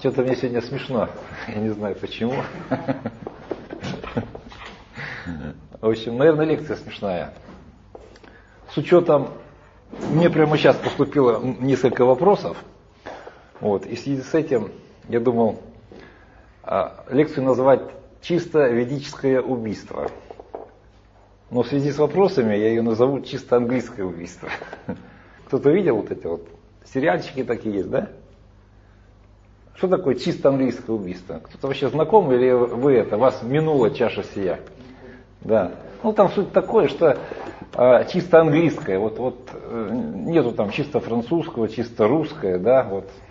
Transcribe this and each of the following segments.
Что-то мне сегодня смешно. Я не знаю почему. В общем, наверное, лекция смешная. С учетом, мне прямо сейчас поступило несколько вопросов. Вот, и в связи с этим я думал лекцию назвать «Чисто ведическое убийство». Но в связи с вопросами я ее назову «Чисто английское убийство». Кто-то видел вот эти вот сериальчики такие есть, да? Что такое чисто английское убийство? Кто-то вообще знаком или вы это, вас минула чаша сия? Да. Ну там суть такое, что чисто английское, вот нету там чисто французского, чисто русское, да,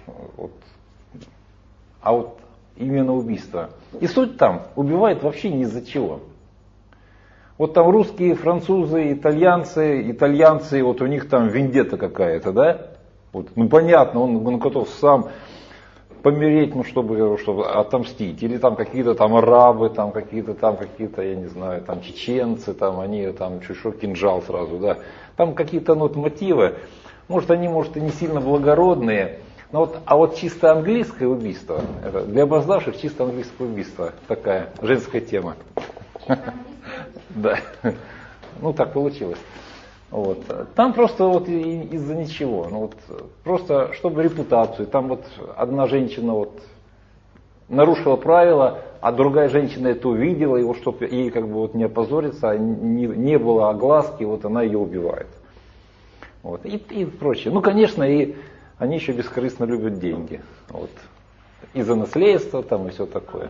а вот именно убийство. И суть там убивает вообще ни из-за чего. Вот там русские, французы, итальянцы, вот у них там вендетта какая-то, да? Вот, ну понятно, он готов сам помереть, ну чтобы отомстить. Или там какие-то там арабы, там какие-то, я не знаю, там чеченцы, там они там чуть кинжал сразу, да. Там какие-то мотивы. Может они, может и не сильно благородные. Но вот чисто английское убийство, это для обоздавших чисто английское убийство, такая женская тема. Да. Ну так получилось. Вот. Там просто вот из-за ничего, просто чтобы репутацию. Там вот одна женщина вот нарушила правила, а другая женщина это увидела, и вот чтобы ей как бы вот не опозориться, не было огласки, вот она ее убивает. Вот. И прочее. Ну, конечно, и они еще бескорыстно любят деньги. Вот. Из-за наследства там и все такое.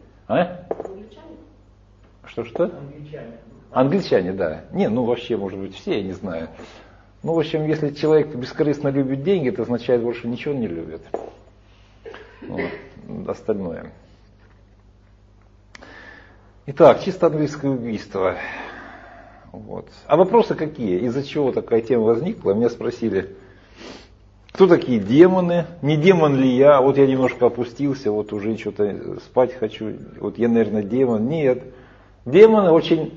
Что? Англичане, да. Не, вообще, может быть, все, я не знаю. В общем, если человек бескорыстно любит деньги, это означает, больше ничего не любит. Вот. Остальное. Итак, чисто английское убийство. Вот. А вопросы какие? Из-за чего такая тема возникла? Меня спросили, кто такие демоны? Не демон ли я? Вот я немножко опустился, вот уже что-то спать хочу. Вот я, наверное, демон. Нет. Демоны очень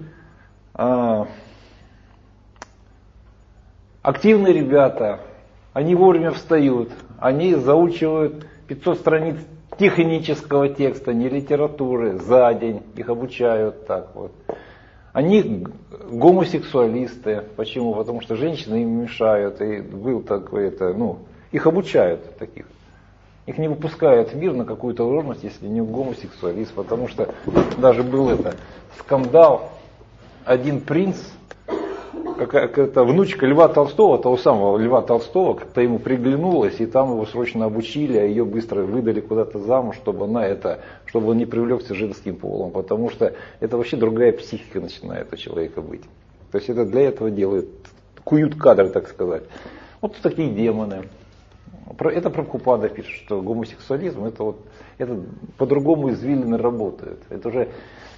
активные ребята, они вовремя встают, они заучивают 500 страниц технического текста, не литературы, за день, их обучают так вот. Они гомосексуалисты. Почему? Потому что женщины им мешают, и был такой, их обучают таких. Их не выпускают в мир на какую-то должность, если не гомосексуалист, потому что даже был скандал, один принц, какая-то внучка Льва Толстого, того самого Льва Толстого, как-то ему приглянулась, и там его срочно обучили, а ее быстро выдали куда-то замуж, чтобы он не привлекся женским полом, потому что это вообще другая психика начинает у человека быть. То есть это для этого делают, куют кадры, так сказать. Вот такие демоны. Это Прабхупада пишет, что гомосексуализм это по-другому извилины работают. Это уже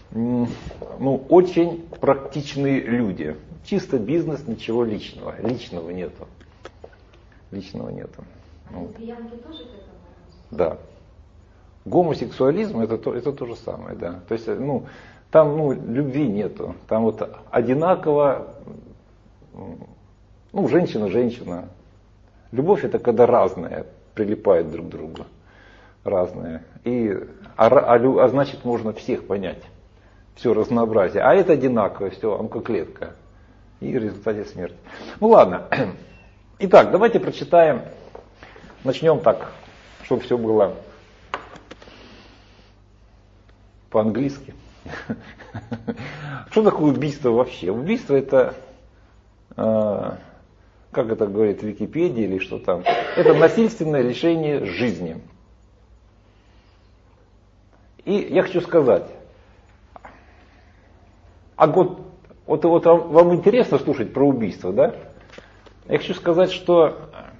очень практичные люди. Чисто бизнес, ничего личного. Личного нету. Лесбиянки тоже к этому? Да. Гомосексуализм это то же самое, да. То есть, там любви нету. Там вот одинаково, женщина. Любовь это когда разные прилипают друг к другу. Разные. А значит можно всех понять. Все разнообразие. А это одинаковое, все, онкоклетка. И в результате смерти. Ладно. Итак, давайте прочитаем. Начнем так, чтобы все было по-английски. Что такое убийство вообще? Убийство это, как это говорит в Википедии или что там, это насильственное лишение жизни. И я хочу сказать, вот вам интересно слушать про убийство, да? Я хочу сказать, что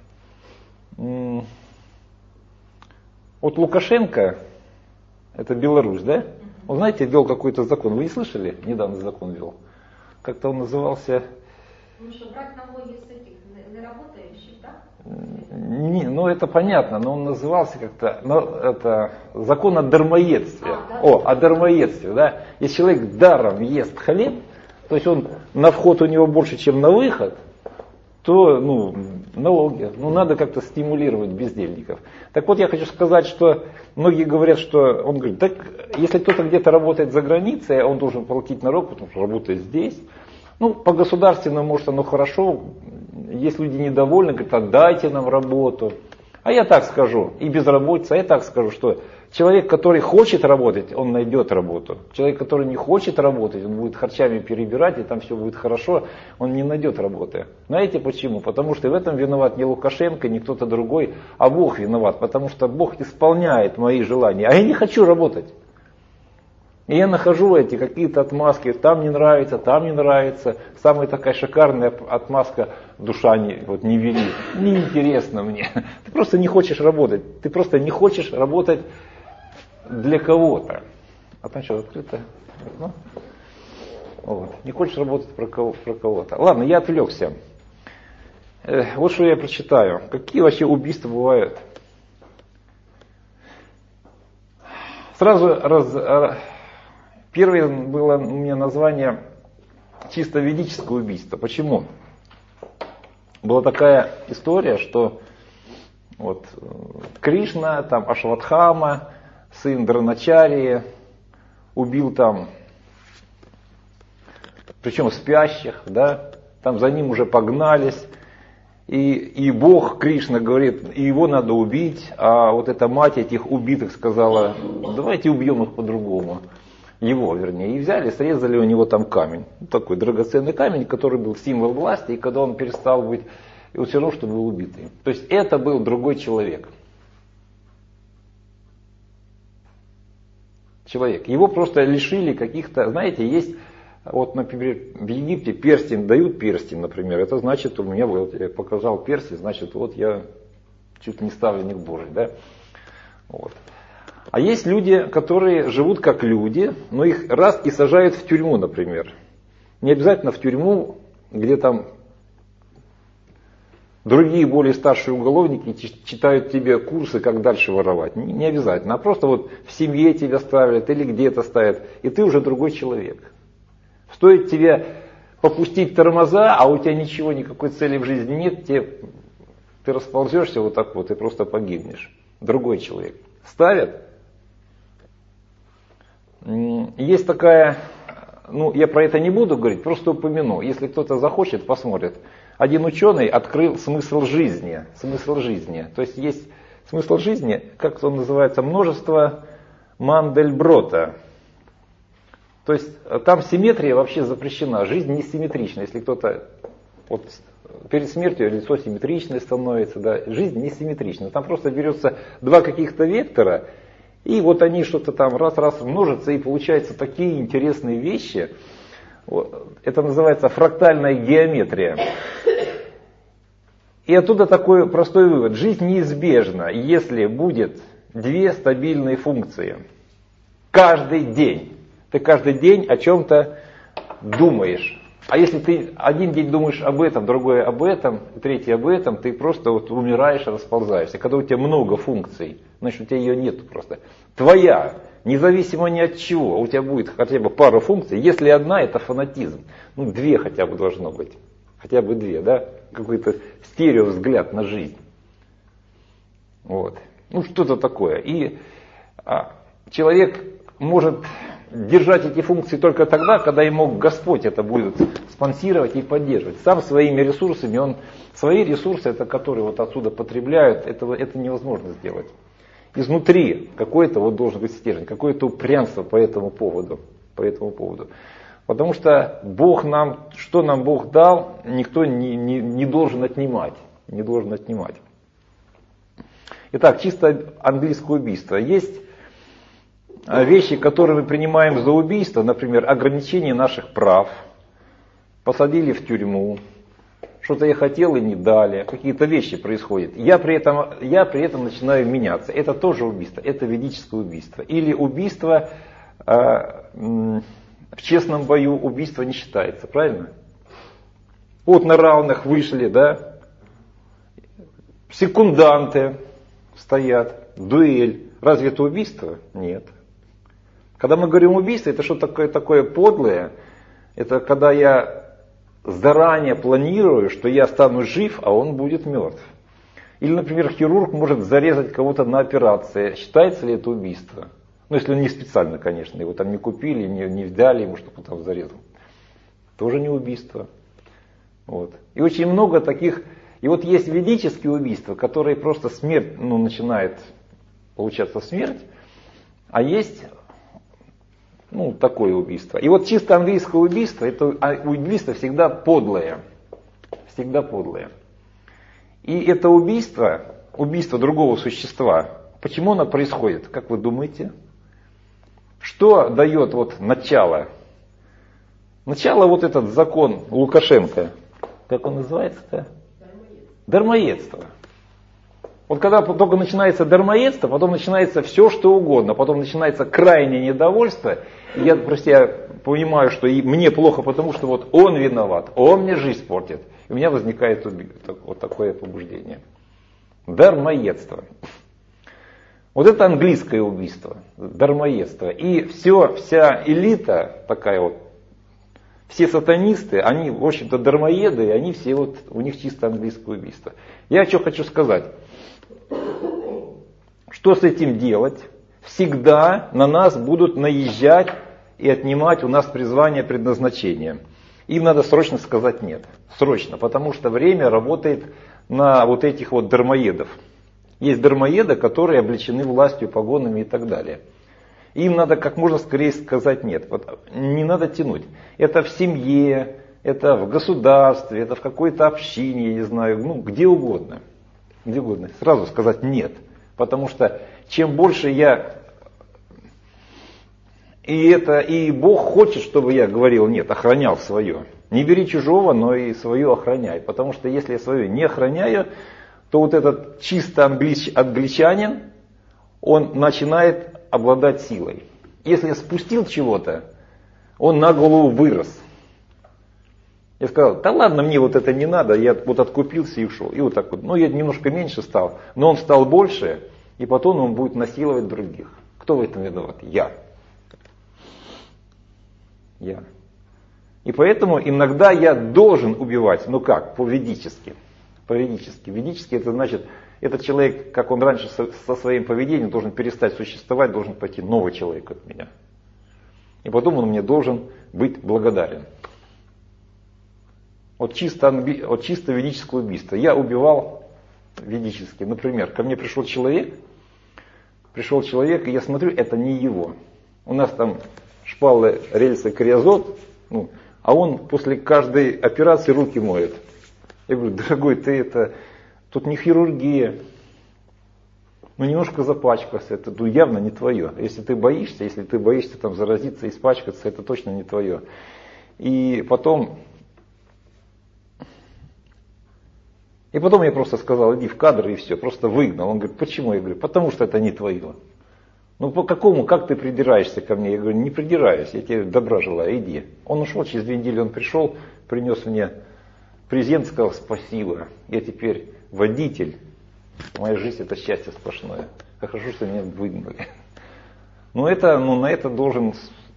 вот Лукашенко, это Беларусь, да? Он, знаете, ввел какой-то закон. Вы не слышали? Недавно закон ввел. Как-то он назывался... брать налоги с этих неработающих, Это да? понятно, но он назывался как-то, это закон о дармоедстве. О дармоедстве, да. Если человек даром ест хлеб, то есть он на вход у него больше, чем на выход, то Налоги. Ну, надо как-то стимулировать бездельников. Так вот, я хочу сказать, что многие говорят, что он говорит, так если кто-то где-то работает за границей, он должен платить налог, потому что работает здесь. Ну, по государственному, может, оно хорошо. Есть люди недовольны, говорят, отдайте нам работу. А я так скажу, и безработица, я так скажу, что человек, который хочет работать, он найдет работу. Человек, который не хочет работать, он будет харчами перебирать, и там все будет хорошо, он не найдет работы. Знаете почему? Потому что в этом виноват не Лукашенко, не кто-то другой, а Бог виноват. Потому что Бог исполняет мои желания, а я не хочу работать. И я нахожу эти какие-то отмазки, там не нравится. Самая такая шикарная отмазка, душа не велит. Неинтересно мне. Ты просто не хочешь работать. Ты просто не хочешь работать для кого-то. А там что, открыто? Ну, вот. Не хочешь работать про кого-то. Ладно, я отвлекся. Вот что я прочитаю. Какие вообще убийства бывают? Первое было у меня название чисто ведическое убийство. Почему? Была такая история, что вот Кришна, там Ашватхама, сын Дроначарьи, убил там, причем спящих, да, там за ним уже погнались. И Бог, Кришна, говорит, и его надо убить, а вот эта мать этих убитых сказала, давайте убьем их по-другому. Его, вернее, и взяли, срезали у него там камень. Такой драгоценный камень, который был символ власти, и когда он перестал быть, и он все равно, что был убитый. То есть это был другой человек. Его просто лишили каких-то, знаете, есть, вот, например, в Египте перстень, дают перстень, например, это значит, у меня вот, я показал перстень, значит, вот я чуть не ставленник Божий, да, вот. А есть люди, которые живут как люди, но их раз и сажают в тюрьму, например. Не обязательно в тюрьму, где там другие более старшие уголовники читают тебе курсы, как дальше воровать. Не обязательно, а просто вот в семье тебя ставят или где-то ставят, и ты уже другой человек. Стоит тебе попустить тормоза, а у тебя ничего, никакой цели в жизни нет, ты расползешься вот так вот и просто погибнешь. Другой человек. Ставят. Есть такая, ну я про это не буду говорить, просто упомяну. Если кто-то захочет, посмотрит. Один ученый открыл смысл жизни. То есть смысл жизни, как он называется, множество Мандельброта. То есть там симметрия вообще запрещена. Жизнь не симметрична. Если кто-то вот, перед смертью лицо симметричное становится, да, жизнь не симметрична. Там просто берется два каких-то вектора, и вот они что-то там раз-раз множатся, и получаются такие интересные вещи. Это называется фрактальная геометрия. И оттуда такой простой вывод. Жизнь неизбежна, если будет две стабильные функции. Каждый день. Ты каждый день о чем-то думаешь. А если ты один день думаешь об этом, другой об этом, третий об этом, ты просто вот умираешь, расползаешься. Когда у тебя много функций, значит у тебя ее нет просто. Твоя, независимо ни от чего, у тебя будет хотя бы пара функций. Если одна, это фанатизм. Ну, две хотя бы должно быть. Хотя бы две, да? Какой-то стереовзгляд на жизнь. Вот. Ну, что-то такое. И человек может держать эти функции только тогда, когда ему Господь это будет спонсировать и поддерживать. Сам своими ресурсами, свои ресурсы, это которые вот отсюда потребляют, это невозможно сделать. Изнутри какой-то вот должен быть стержень, какое-то упрямство по этому поводу. Потому что Бог нам, что нам Бог дал, никто не должен отнимать. Итак, чисто английское убийство. Есть вещи, которые мы принимаем за убийство, например, ограничение наших прав, посадили в тюрьму, что-то я хотел и не дали, какие-то вещи происходят. Я при этом начинаю меняться. Это тоже убийство, это ведическое убийство. Или убийство в честном бою, убийство не считается, правильно? Вот на равных вышли, да, секунданты стоят, дуэль. Разве это убийство? Нет. Когда мы говорим убийство, это что такое подлое? Это когда я заранее планирую, что я стану жив, а он будет мертв. Или, например, хирург может зарезать кого-то на операции. Считается ли это убийство? Ну, если он не специально, конечно, его там не купили, не дали ему, чтобы он там зарезал. Тоже не убийство. Вот. И очень много таких. И вот есть ведические убийства, которые просто смерть, начинает получаться смерть, а есть такое убийство. И вот чисто английское убийство, это убийство всегда подлое. Всегда подлое. И это убийство другого существа, почему оно происходит, как вы думаете? Что дает начало? Начало этот закон Лукашенко, как он называется-то? Дармоедство. Вот когда только начинается дармоедство, потом начинается все, что угодно, потом начинается крайнее недовольство, и я понимаю, что и мне плохо, потому что он виноват, он мне жизнь портит. И у меня возникает такое побуждение. Дармоедство. Вот это английское убийство, дармоедство. И вся элита такая все сатанисты, они, в общем-то, дармоеды, и они все у них чисто английское убийство. Я что хочу сказать. Что с этим делать? Всегда на нас будут наезжать и отнимать у нас призвание, предназначение. Им надо срочно сказать нет. Срочно, потому что время работает на этих дармоедов. Есть дармоеды, которые облечены властью, погонами и так далее. Им надо как можно скорее сказать нет. Не надо тянуть. Это в семье, это в государстве, это в какой-то общине, я не знаю, где угодно. Где угодно. Сразу сказать нет. Потому что чем больше я... И Бог хочет, чтобы я говорил нет, охранял свое. Не бери чужого, но и свое охраняй. Потому что если я свое не охраняю, то этот чисто англичанин, он начинает обладать силой. Если я спустил чего-то, он на голову вырос. Я сказал, да ладно, мне это не надо, я откупился и ушел. И я немножко меньше стал, но он стал больше, и потом он будет насиловать других. Кто в этом виноват? Я. И поэтому иногда я должен убивать, как? По-ведически. По-ведически. Ведически это значит, этот человек, как он раньше со своим поведением должен перестать существовать, должен пойти новый человек от меня. И потом он мне должен быть благодарен. Чисто ведическое убийство. Я убивал ведически. Например, ко мне пришел человек, и я смотрю, это не его. У нас там шпалы, рельсы, криозот, а он после каждой операции руки моет. Я говорю, дорогой, тут не хирургия, немножко запачкался, это явно не твое. Если ты боишься там заразиться, испачкаться, это точно не твое. И потом я просто сказал, иди в кадр и все, просто выгнал. Он говорит, почему? Я говорю, потому что это не твое. Как ты придираешься ко мне? Я говорю, не придираюсь, я тебе добра желаю, иди. Он ушел, через 2 недели он пришел, принес мне презент, сказал, спасибо, я теперь водитель, моя жизнь это счастье сплошное. Как хорошо, что меня выгнали. На это должен,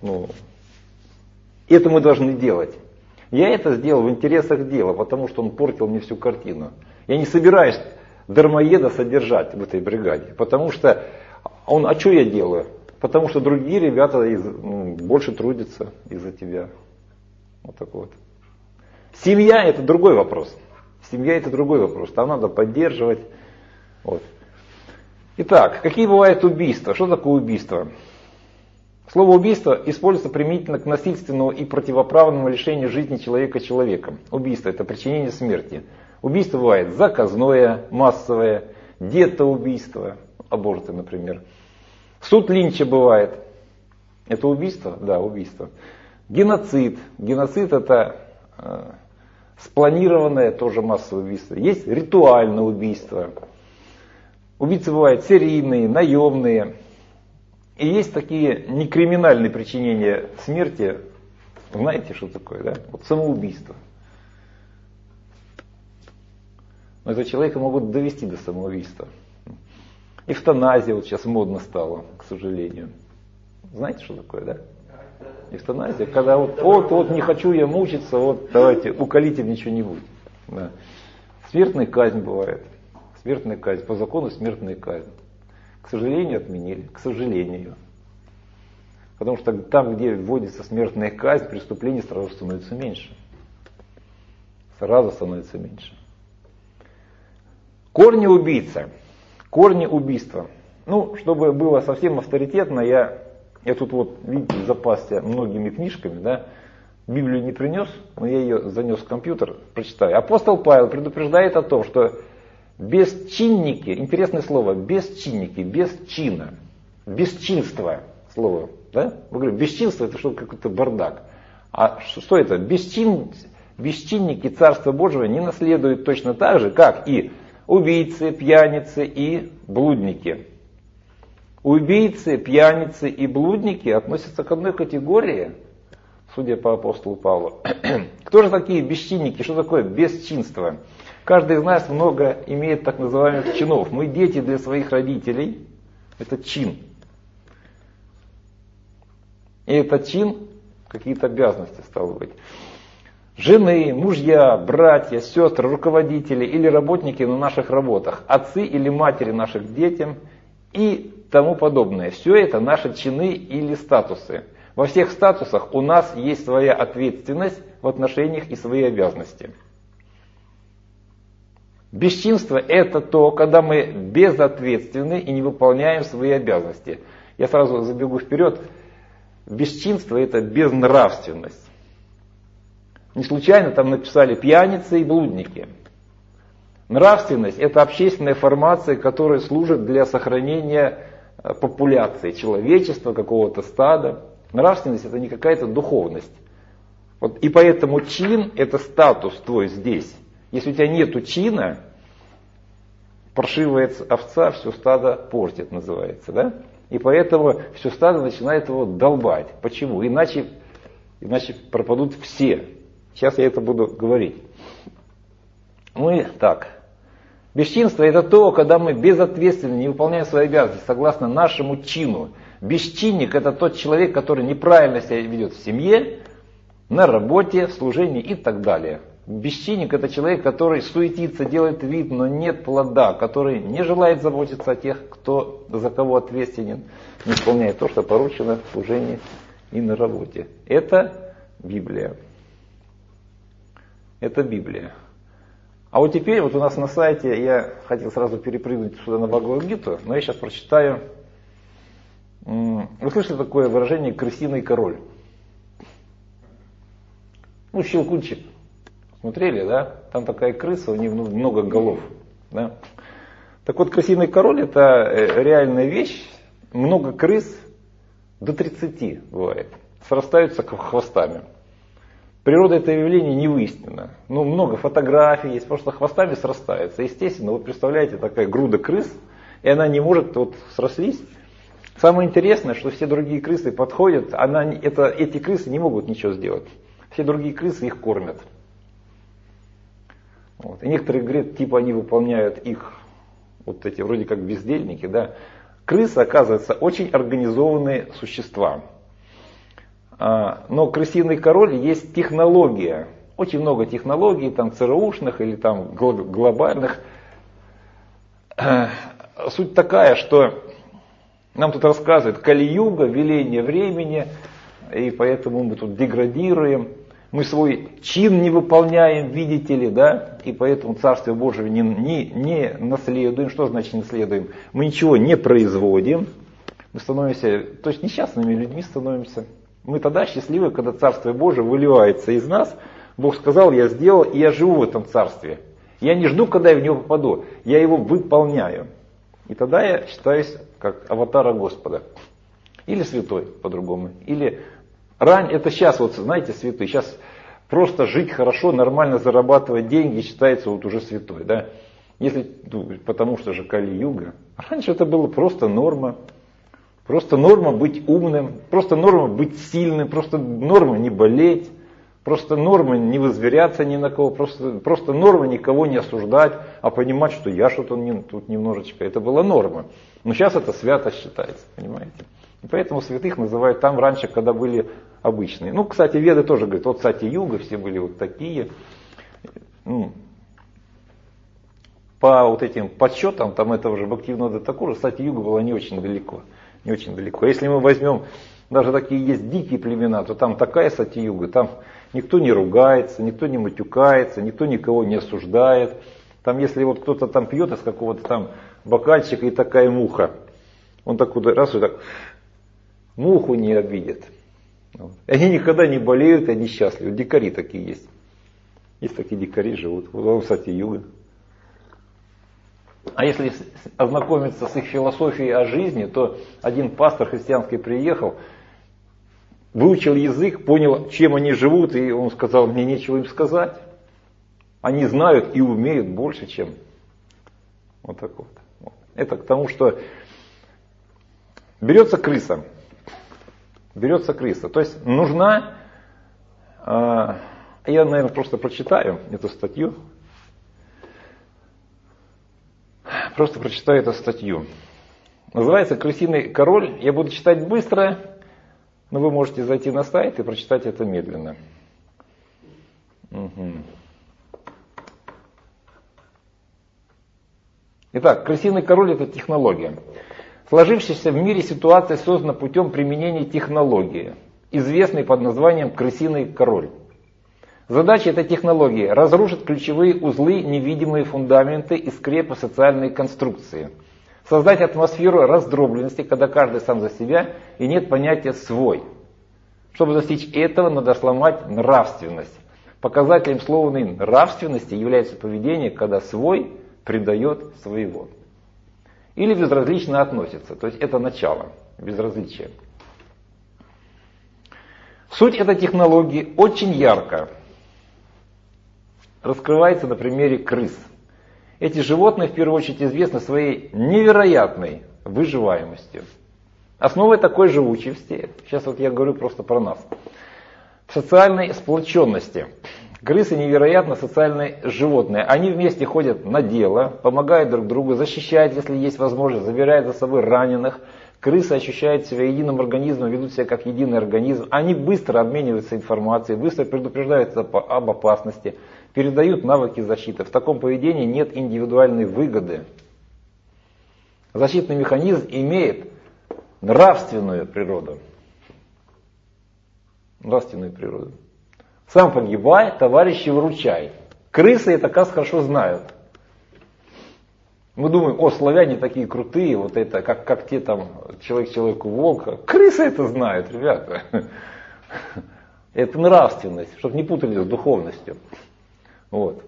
это мы должны делать. Я это сделал в интересах дела, потому что он портил мне всю картину. Я не собираюсь дармоеда содержать в этой бригаде, потому что а что я делаю? Потому что другие ребята больше трудятся из-за тебя. Семья это другой вопрос. Там надо поддерживать. Итак, какие бывают убийства? Что такое убийство? Слово убийство используется применительно к насильственному и противоправному лишению жизни человека человеком. Убийство это причинение смерти. Убийство бывает заказное, массовое, детоубийство, аборты, например. Суд Линча бывает. Это убийство? Да, убийство. Геноцид. Геноцид это спланированное тоже массовое убийство. Есть ритуальное убийство. Убийцы бывают серийные, наемные. И есть такие некриминальные причинения смерти. Знаете, что такое, да? Самоубийство. Но этого человека могут довести до самоубийства. Эвтаназия сейчас модно стало, к сожалению. Знаете, что такое, да? Эвтаназия, когда вот не хочу я мучиться, вот давайте, уколите мне что-нибудь. Да. Смертная казнь бывает. Смертная казнь, по закону смертная казнь. К сожалению, отменили, к сожалению. Потому что там, где вводится смертная казнь, преступлений сразу становится меньше. Сразу становится меньше. Корни убийца. Корни убийства. Ну, чтобы было совсем авторитетно, я тут вот, видите, запасся многими книжками, да. Библию не принес, но я ее занес в компьютер, прочитаю. Апостол Павел предупреждает о том, что бесчинники, интересное слово, бесчинники, без чина, бесчинство слово, да? Вы говорите, бесчинство это что-то какой-то бардак. А что это? Бесчинники Царства Божьего не наследуют точно так же, как и убийцы, пьяницы и блудники. Убийцы, пьяницы и блудники относятся к одной категории, судя по апостолу Павлу. Кто же такие бесчинники? Что такое бесчинство? Каждый из нас много имеет так называемых чинов. Мы дети для своих родителей. Это чин. И этот чин, какие-то обязанности стало быть. Жены, мужья, братья, сестры, руководители или работники на наших работах, отцы или матери наших детям и тому подобное. Все это наши чины или статусы. Во всех статусах у нас есть своя ответственность в отношениях и свои обязанности. Бесчинство это то, когда мы безответственны и не выполняем свои обязанности. Я сразу забегу вперед. Бесчинство это безнравственность. Не случайно там написали пьяницы и блудники. Нравственность это общественная формация, которая служит для сохранения популяции человечества, какого-то стада. Нравственность это не какая-то духовность. Вот, и поэтому чин это статус твой здесь. Если у тебя нету чина, паршивая овца все стадо портит, называется. Да? И поэтому все стадо начинает его долбать. Почему? Иначе пропадут все. Сейчас я это буду говорить. Мы так. Бесчинство это то, когда мы безответственно не выполняем свои обязанности согласно нашему чину. Бесчинник это тот человек, который неправильно себя ведет в семье, на работе, в служении и так далее. Бесчинник это человек, который суетится, делает вид, но нет плода, который не желает заботиться о тех, кто за кого ответственен, не исполняет то, что поручено в служении и на работе. Это Библия. Это Библия. А вот теперь вот у нас на сайте, я хотел сразу перепрыгнуть сюда на Бхагавад-гиту, но я сейчас прочитаю. Вы слышали такое выражение «крысиный король»? Ну, Щелкунчик. Смотрели, да? Там такая крыса, у нее много голов. Да? Так вот, крысиный король это реальная вещь. Много крыс, до 30 бывает, срастаются хвостами. Природа этого явления не выяснена. Ну, много фотографий есть, просто хвостами срастаются. Естественно, вы представляете, такая груда крыс, и она не может вот срослись. Самое интересное, что все другие крысы подходят, эти крысы не могут ничего сделать. Все другие крысы их кормят. Вот. И некоторые говорят, типа они выполняют их, вот эти вроде как бездельники, да. Крысы, оказывается, очень организованные существа. Но крысиный король есть технология. Очень много технологий, там ЦРУшных или там глобальных. Суть такая, что нам тут рассказывают Кали-юга, веление времени, и поэтому мы тут деградируем. Мы свой чин не выполняем, видите ли, да, и поэтому Царствие Божие не наследуем. Что значит наследуем? Мы ничего не производим, мы становимся, то есть несчастными людьми становимся. Мы тогда счастливы, когда Царствие Божие выливается из нас. Бог сказал, я сделал, и я живу в этом Царстве. Я не жду, когда я в него попаду, я его выполняю. И тогда я считаюсь как аватара Господа. Или святой, по-другому. Или это сейчас, вот знаете, святой. Сейчас просто жить хорошо, нормально зарабатывать деньги считается вот уже святой. Да? Потому что же Кали-юга. Раньше это было просто норма. Просто норма быть умным, просто норма быть сильным, просто норма не болеть, просто норма не возверяться ни на кого, просто норма никого не осуждать, а понимать, что я что-то тут немножечко. Это была норма. Но сейчас это свято считается, понимаете. И поэтому святых называют там раньше, когда были обычные. Ну, кстати, веды тоже говорят, вот сати-юга, все были вот такие. По вот этим подсчетам, там этого же Бхактивинода Тхакура, сати-юга была не очень далеко. Не очень далеко. Если мы возьмем, даже такие есть дикие племена, то там такая сати-юга, там никто не ругается, никто не матюкается, никто никого не осуждает. Там если вот кто-то там пьет из какого-то там бокальчика и такая муха, он так вот раз и так муху не обидит. Вот. Они никогда не болеют, они счастливы. Дикари такие есть. Есть такие дикари, живут. Вот, кстати, юга. А если ознакомиться с их философией о жизни, то один пастор христианский приехал, выучил язык, понял, чем они живут, и он сказал, мне нечего им сказать. Они знают и умеют больше, чем вот так вот. Это к тому, что берется крыса. Берется крыса. То есть нужна, я, наверное, просто прочитаю эту статью. Просто прочитаю эту статью. Называется «Крысиный король». Я буду читать быстро, но вы можете зайти на сайт и прочитать это медленно. Угу. Итак, крысиный король – это технология. Сложившаяся в мире ситуация создана путем применения технологии, известной под названием крысиный король. Задача этой технологии – разрушить ключевые узлы, невидимые фундаменты и скрепы социальной конструкции. Создать атмосферу раздробленности, когда каждый сам за себя и нет понятия «свой». Чтобы достичь этого, надо сломать нравственность. Показателем словной нравственности является поведение, когда свой предает своего. Или безразлично относится. То есть это начало безразличия. Суть этой технологии очень ярко раскрывается на примере крыс. Эти животные в первую очередь известны своей невероятной выживаемостью. Основой такой живучести, сейчас вот я говорю просто про нас, в социальной сплоченности. Крысы невероятно социальные животные. Они вместе ходят на дело, помогают друг другу, защищают, если есть возможность, забирают за собой раненых. Крысы ощущают себя единым организмом, ведут себя как единый организм. Они быстро обмениваются информацией, быстро предупреждают об опасности, передают навыки защиты. В таком поведении нет индивидуальной выгоды. Защитный механизм имеет нравственную природу. Нравственную природу. Сам погибай, товарищи выручай. Крысы это как хорошо знают. Мы думаем, о, славяне такие крутые, вот это, как те там, человек человеку волка. Крысы это знают, ребята. Это нравственность, чтобы не путали с духовностью. Вот.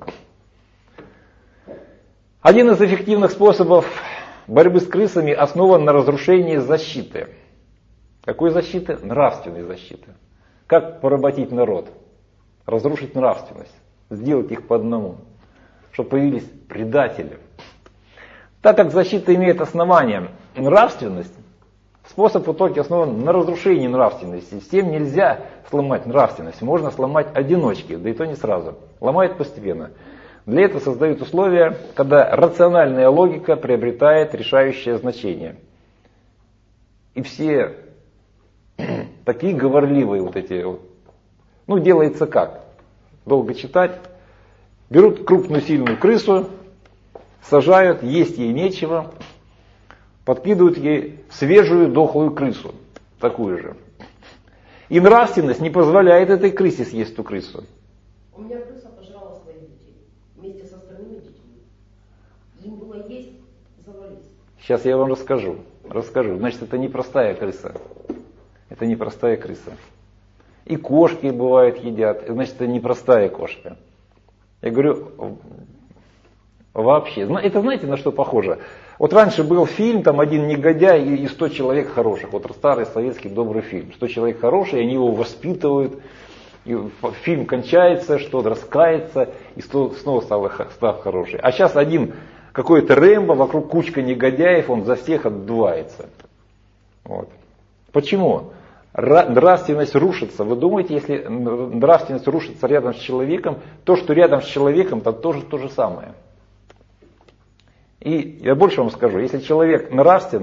Один из эффективных способов борьбы с крысами основан на разрушении защиты. Какой защиты? Нравственной защиты. Как поработить народ? Разрушить нравственность, сделать их по одному, чтобы появились предатели. Так как защита имеет основание нравственность, способ в итоге основан на разрушении нравственности. Всем нельзя сломать нравственность, можно сломать одиночки, да и то не сразу. Ломают постепенно. Для этого создают условия, когда рациональная логика приобретает решающее значение. И все такие говорливые вот эти вот. Ну, делается как? Долго читать. Берут крупную сильную крысу, сажают, есть ей нечего, подкидывают ей свежую дохлую крысу, такую же. И нравственность не позволяет этой крысе съесть ту крысу. У меня крыса пожрала своих детей вместе с остальными детьми. Им было есть, завались. Сейчас я вам расскажу. Значит, это не простая крыса. Это не простая крыса. И кошки бывают едят, значит, это непростая кошка. Я говорю, вообще, это знаете, на что похоже? Вот раньше был фильм, там один негодяй и 100 человек хороших. Вот старый советский добрый фильм. 100 человек хорошие, они его воспитывают. И фильм кончается, что раскается, и снова стал хороший. А сейчас один какой-то Рэмбо, вокруг кучка негодяев, он за всех отдувается. Вот. Почему? Нравственность рушится. Вы думаете, если нравственность рушится рядом с человеком, то, что рядом с человеком, то тоже то же самое. И я больше вам скажу, если человек нравственный,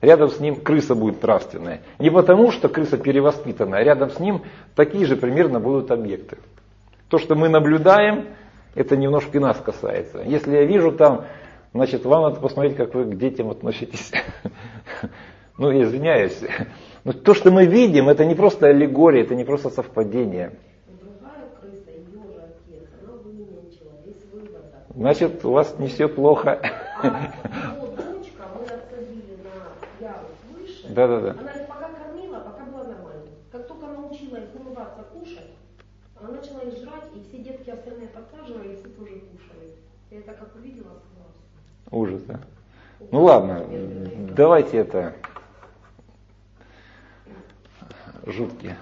рядом с ним крыса будет нравственная. Не потому, что крыса перевоспитана, а рядом с ним такие же примерно будут объекты. То, что мы наблюдаем, это немножко и нас касается. Если я вижу там, значит, вам надо посмотреть, как вы к детям относитесь. Ну, я извиняюсь. Но то, что мы видим, это не просто аллегория, это не просто совпадение. Другая крыса, ее же отец, она выненчила, без вывода. Значит, у вас не все плохо. А его дочка, мы отсадили на ярус выше, Да-да-да. она их пока кормила, пока была нормально. Как только научила их умываться, кушать, она начала их жрать, и все детки остальные подсаживали, и все тоже кушали. Я это как увидела, сказала. Ужас, да? Ну ладно, давайте это... Жуткие.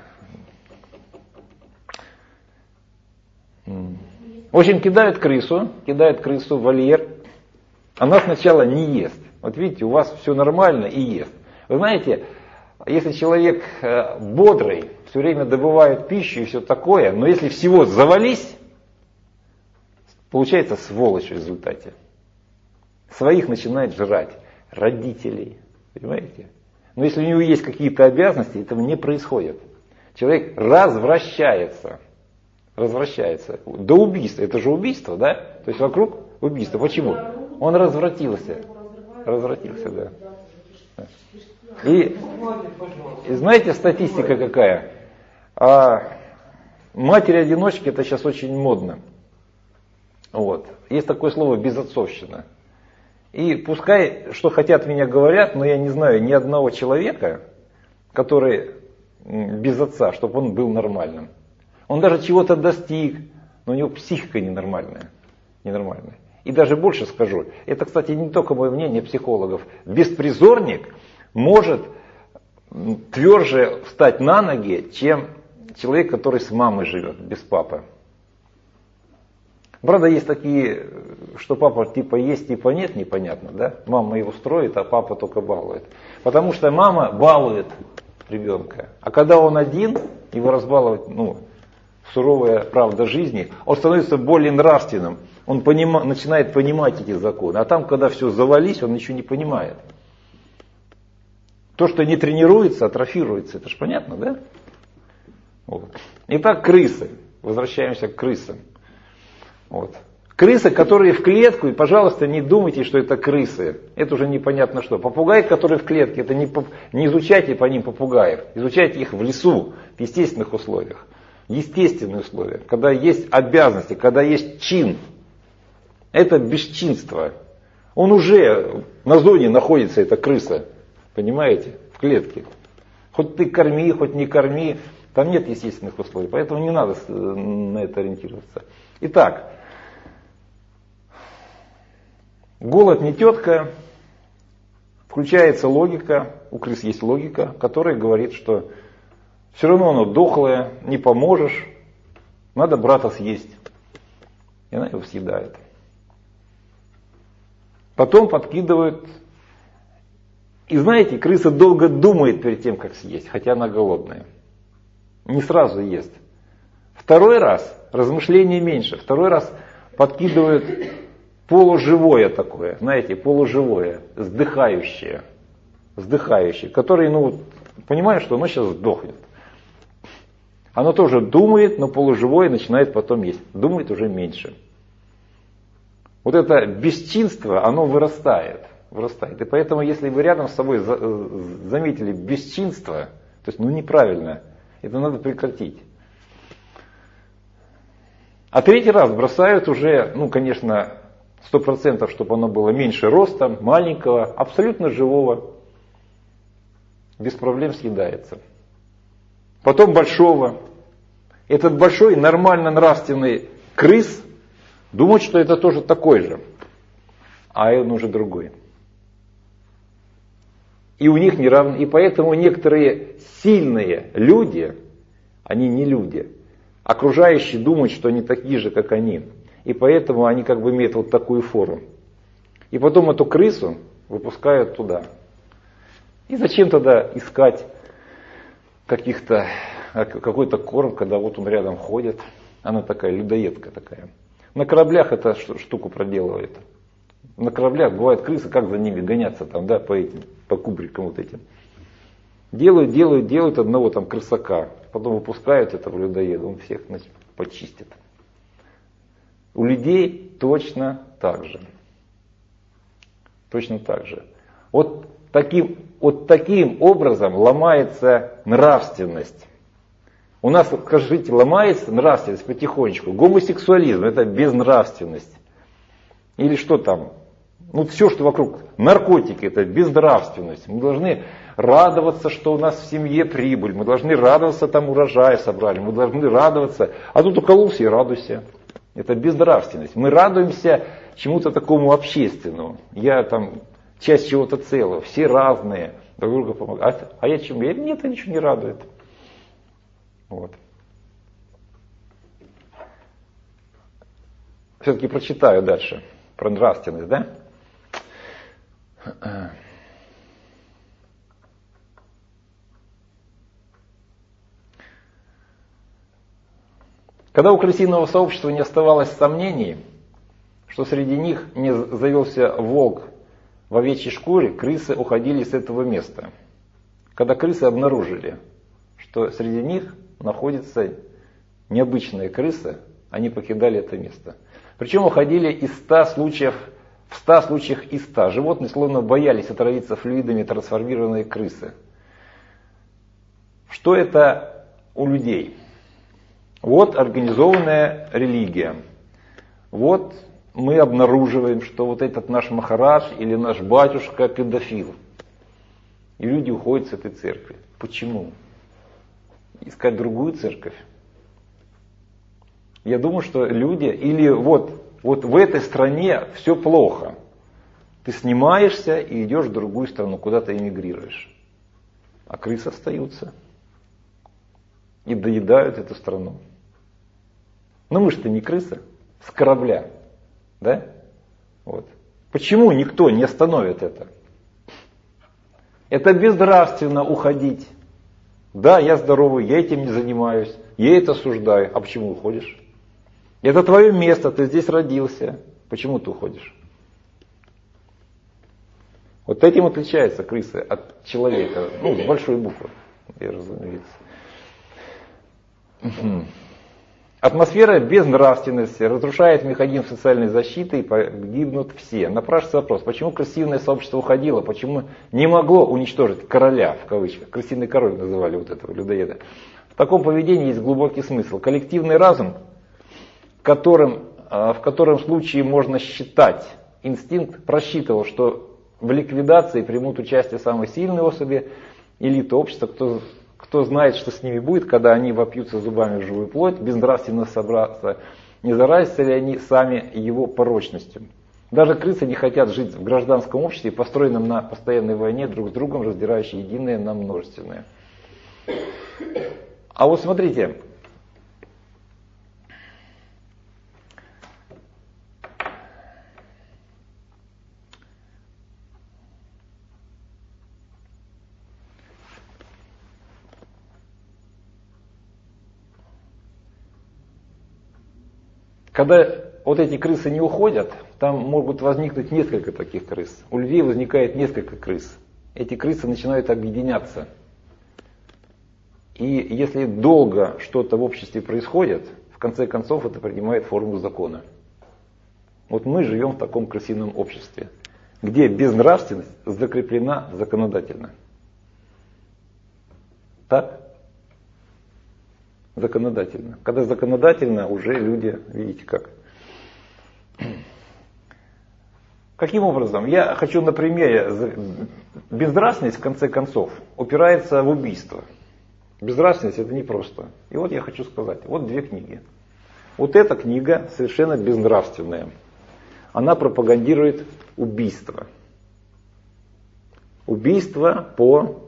В общем, кидают крысу в вольер. Она сначала не ест. Вот видите, у вас все нормально и ест. Вы знаете, если человек бодрый, все время добывает пищу и все такое, но если всего завались, получается сволочь в результате. Своих начинает жрать, родителей, понимаете? Но если у него есть какие-то обязанности, этого не происходит. Человек развращается до убийства. Это же убийство, да? То есть вокруг убийства. Почему? Он развратился, да. И знаете, статистика какая? Матери-одиночки это сейчас очень модно. Вот. Есть такое слово безотцовщина. И пускай, что хотят меня говорят, но я не знаю ни одного человека, который без отца, чтобы он был нормальным. Он даже чего-то достиг, но у него психика ненормальная. И даже больше скажу, это, кстати, не только мое мнение психологов. Беспризорник может тверже встать на ноги, чем человек, который с мамой живет, без папы. Правда, есть такие, что папа типа есть, типа нет, непонятно, да? Мама его строит, а папа только балует. Потому что мама балует ребенка. А когда он один, его разбалует, суровая правда жизни, он становится более нравственным. Он начинает понимать эти законы. А там, когда все завались, он ничего не понимает. То, что не тренируется, атрофируется. Это же понятно, да? Вот. Итак, крысы. Возвращаемся к крысам. Вот. Крысы, которые в клетку, и, пожалуйста, не думайте, что это крысы. Это уже непонятно что. Попугаи, которые в клетке, это не изучайте по ним попугаев. Изучайте их в лесу, в естественных условиях. Естественные условия, когда есть обязанности, когда есть чин. Это бесчинство. Он уже на зоне находится, эта крыса. Понимаете? В клетке. Хоть ты корми, хоть не корми. Там нет естественных условий. Поэтому не надо на это ориентироваться. Итак. Голод не тетка. Включается логика. У крыс есть логика, которая говорит, что все равно оно дохлое, не поможешь. Надо брата съесть. И она его съедает. Потом подкидывают. И знаете, крыса долго думает перед тем, как съесть, хотя она голодная. Не сразу ест. Второй раз размышления меньше. Второй раз подкидывают полуживое такое, знаете, полуживое, сдыхающее, которое, понимает, что оно сейчас сдохнет. Оно тоже думает, но полуживое начинает потом есть. Думает уже меньше. Вот это бесчинство, оно вырастает. И поэтому, если вы рядом с собой заметили бесчинство, то есть неправильно, это надо прекратить. А третий раз бросают уже, конечно, 100%, чтобы оно было меньше роста, маленького, абсолютно живого, без проблем съедается. Потом большого. Этот большой нормально нравственный крыс думает, что это тоже такой же, а он уже другой. И у них неравно. И поэтому некоторые сильные люди, они не люди, окружающие думают, что они такие же, как они. И поэтому они имеют вот такую форму. И потом эту крысу выпускают туда. И зачем тогда искать какой-то корм, когда вот он рядом ходит. Она такая людоедка такая. На кораблях эта штуку проделывает. На кораблях бывают крысы, как за ними гоняться там, да, по кубрикам вот этим. Делают одного там крысака, потом выпускают этого людоеда, он всех, значит, почистит. У людей точно так же. Точно так же. Вот таким образом ломается нравственность. У нас, скажите, ломается нравственность потихонечку. Гомосексуализм — это безнравственность. Или что там? Ну, все, что вокруг. Наркотики — это безнравственность. Мы должны радоваться, что у нас в семье прибыль. Мы должны радоваться, там урожай собрали. Мы должны радоваться. А тут укололся и радуйся. Это безнравственность. Мы радуемся чему-то такому общественному. Я там часть чего-то целого. Все разные. Друг другу помогают. А я чему? Мне это ничего не радует. Вот. Все-таки прочитаю дальше про нравственность, да? Когда у крысиного сообщества не оставалось сомнений, что среди них не завелся волк в овечьей шкуре, крысы уходили с этого места. Когда крысы обнаружили, что среди них находится необычная крыса, они покидали это место. Причем уходили из 100 случаев, в 100 случаях из 100. Животные словно боялись отравиться флюидами трансформированной крысы. Что это у людей? Вот организованная религия. Вот мы обнаруживаем, что вот этот наш Махарадж или наш батюшка педофил. И люди уходят с этой церкви. Почему? Искать другую церковь? Я думаю, что люди, или вот в этой стране все плохо. Ты снимаешься и идешь в другую страну, куда-то эмигрируешь. А крысы остаются. И доедают эту страну. Но мы же-то не крысы, с корабля. Да? Вот. Почему никто не остановит это? Это безнравственно уходить. Да, я здоровый, я этим не занимаюсь, я это осуждаю. А почему уходишь? Это твое место, ты здесь родился. Почему ты уходишь? Вот этим отличается крыса от человека. Ну, с большой буквы, разумеется. Атмосфера безнравственности разрушает механизм социальной защиты и погибнут все. Напрашивается вопрос, почему крысиное сообщество уходило, почему не могло уничтожить короля, в кавычках, крысиный король называли вот этого людоеда. В таком поведении есть глубокий смысл. Коллективный разум, в котором случае можно считать, инстинкт просчитывал, что в ликвидации примут участие самые сильные особи, элиты общества, кто знает, что с ними будет, когда они вопьются зубами в живую плоть, безнравственно собраться, не заразятся ли они сами его порочностью. Даже крысы не хотят жить в гражданском обществе, построенном на постоянной войне друг с другом, раздирающей единое на множественное. А вот смотрите, когда вот эти крысы не уходят, там могут возникнуть несколько таких крыс. У людей возникает несколько крыс. Эти крысы начинают объединяться. И если долго что-то в обществе происходит, в конце концов это принимает форму закона. Вот мы живем в таком крысином обществе, где безнравственность закреплена законодательно. Так? Законодательно. Когда законодательно, уже люди, видите как. Каким образом? Я хочу на примере. Безнравственность, в конце концов, упирается в убийство. Безнравственность это непросто. И вот я хочу сказать, вот две книги. Вот эта книга совершенно безнравственная. Она пропагандирует убийство. Убийство по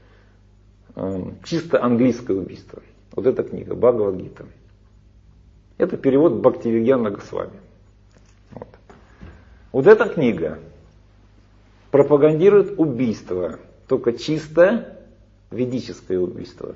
чисто английское убийство. Вот эта книга, Бхагавад-гита. Это перевод Бхактивигьяна Госвами. Вот эта книга пропагандирует убийство, только чисто ведическое убийство.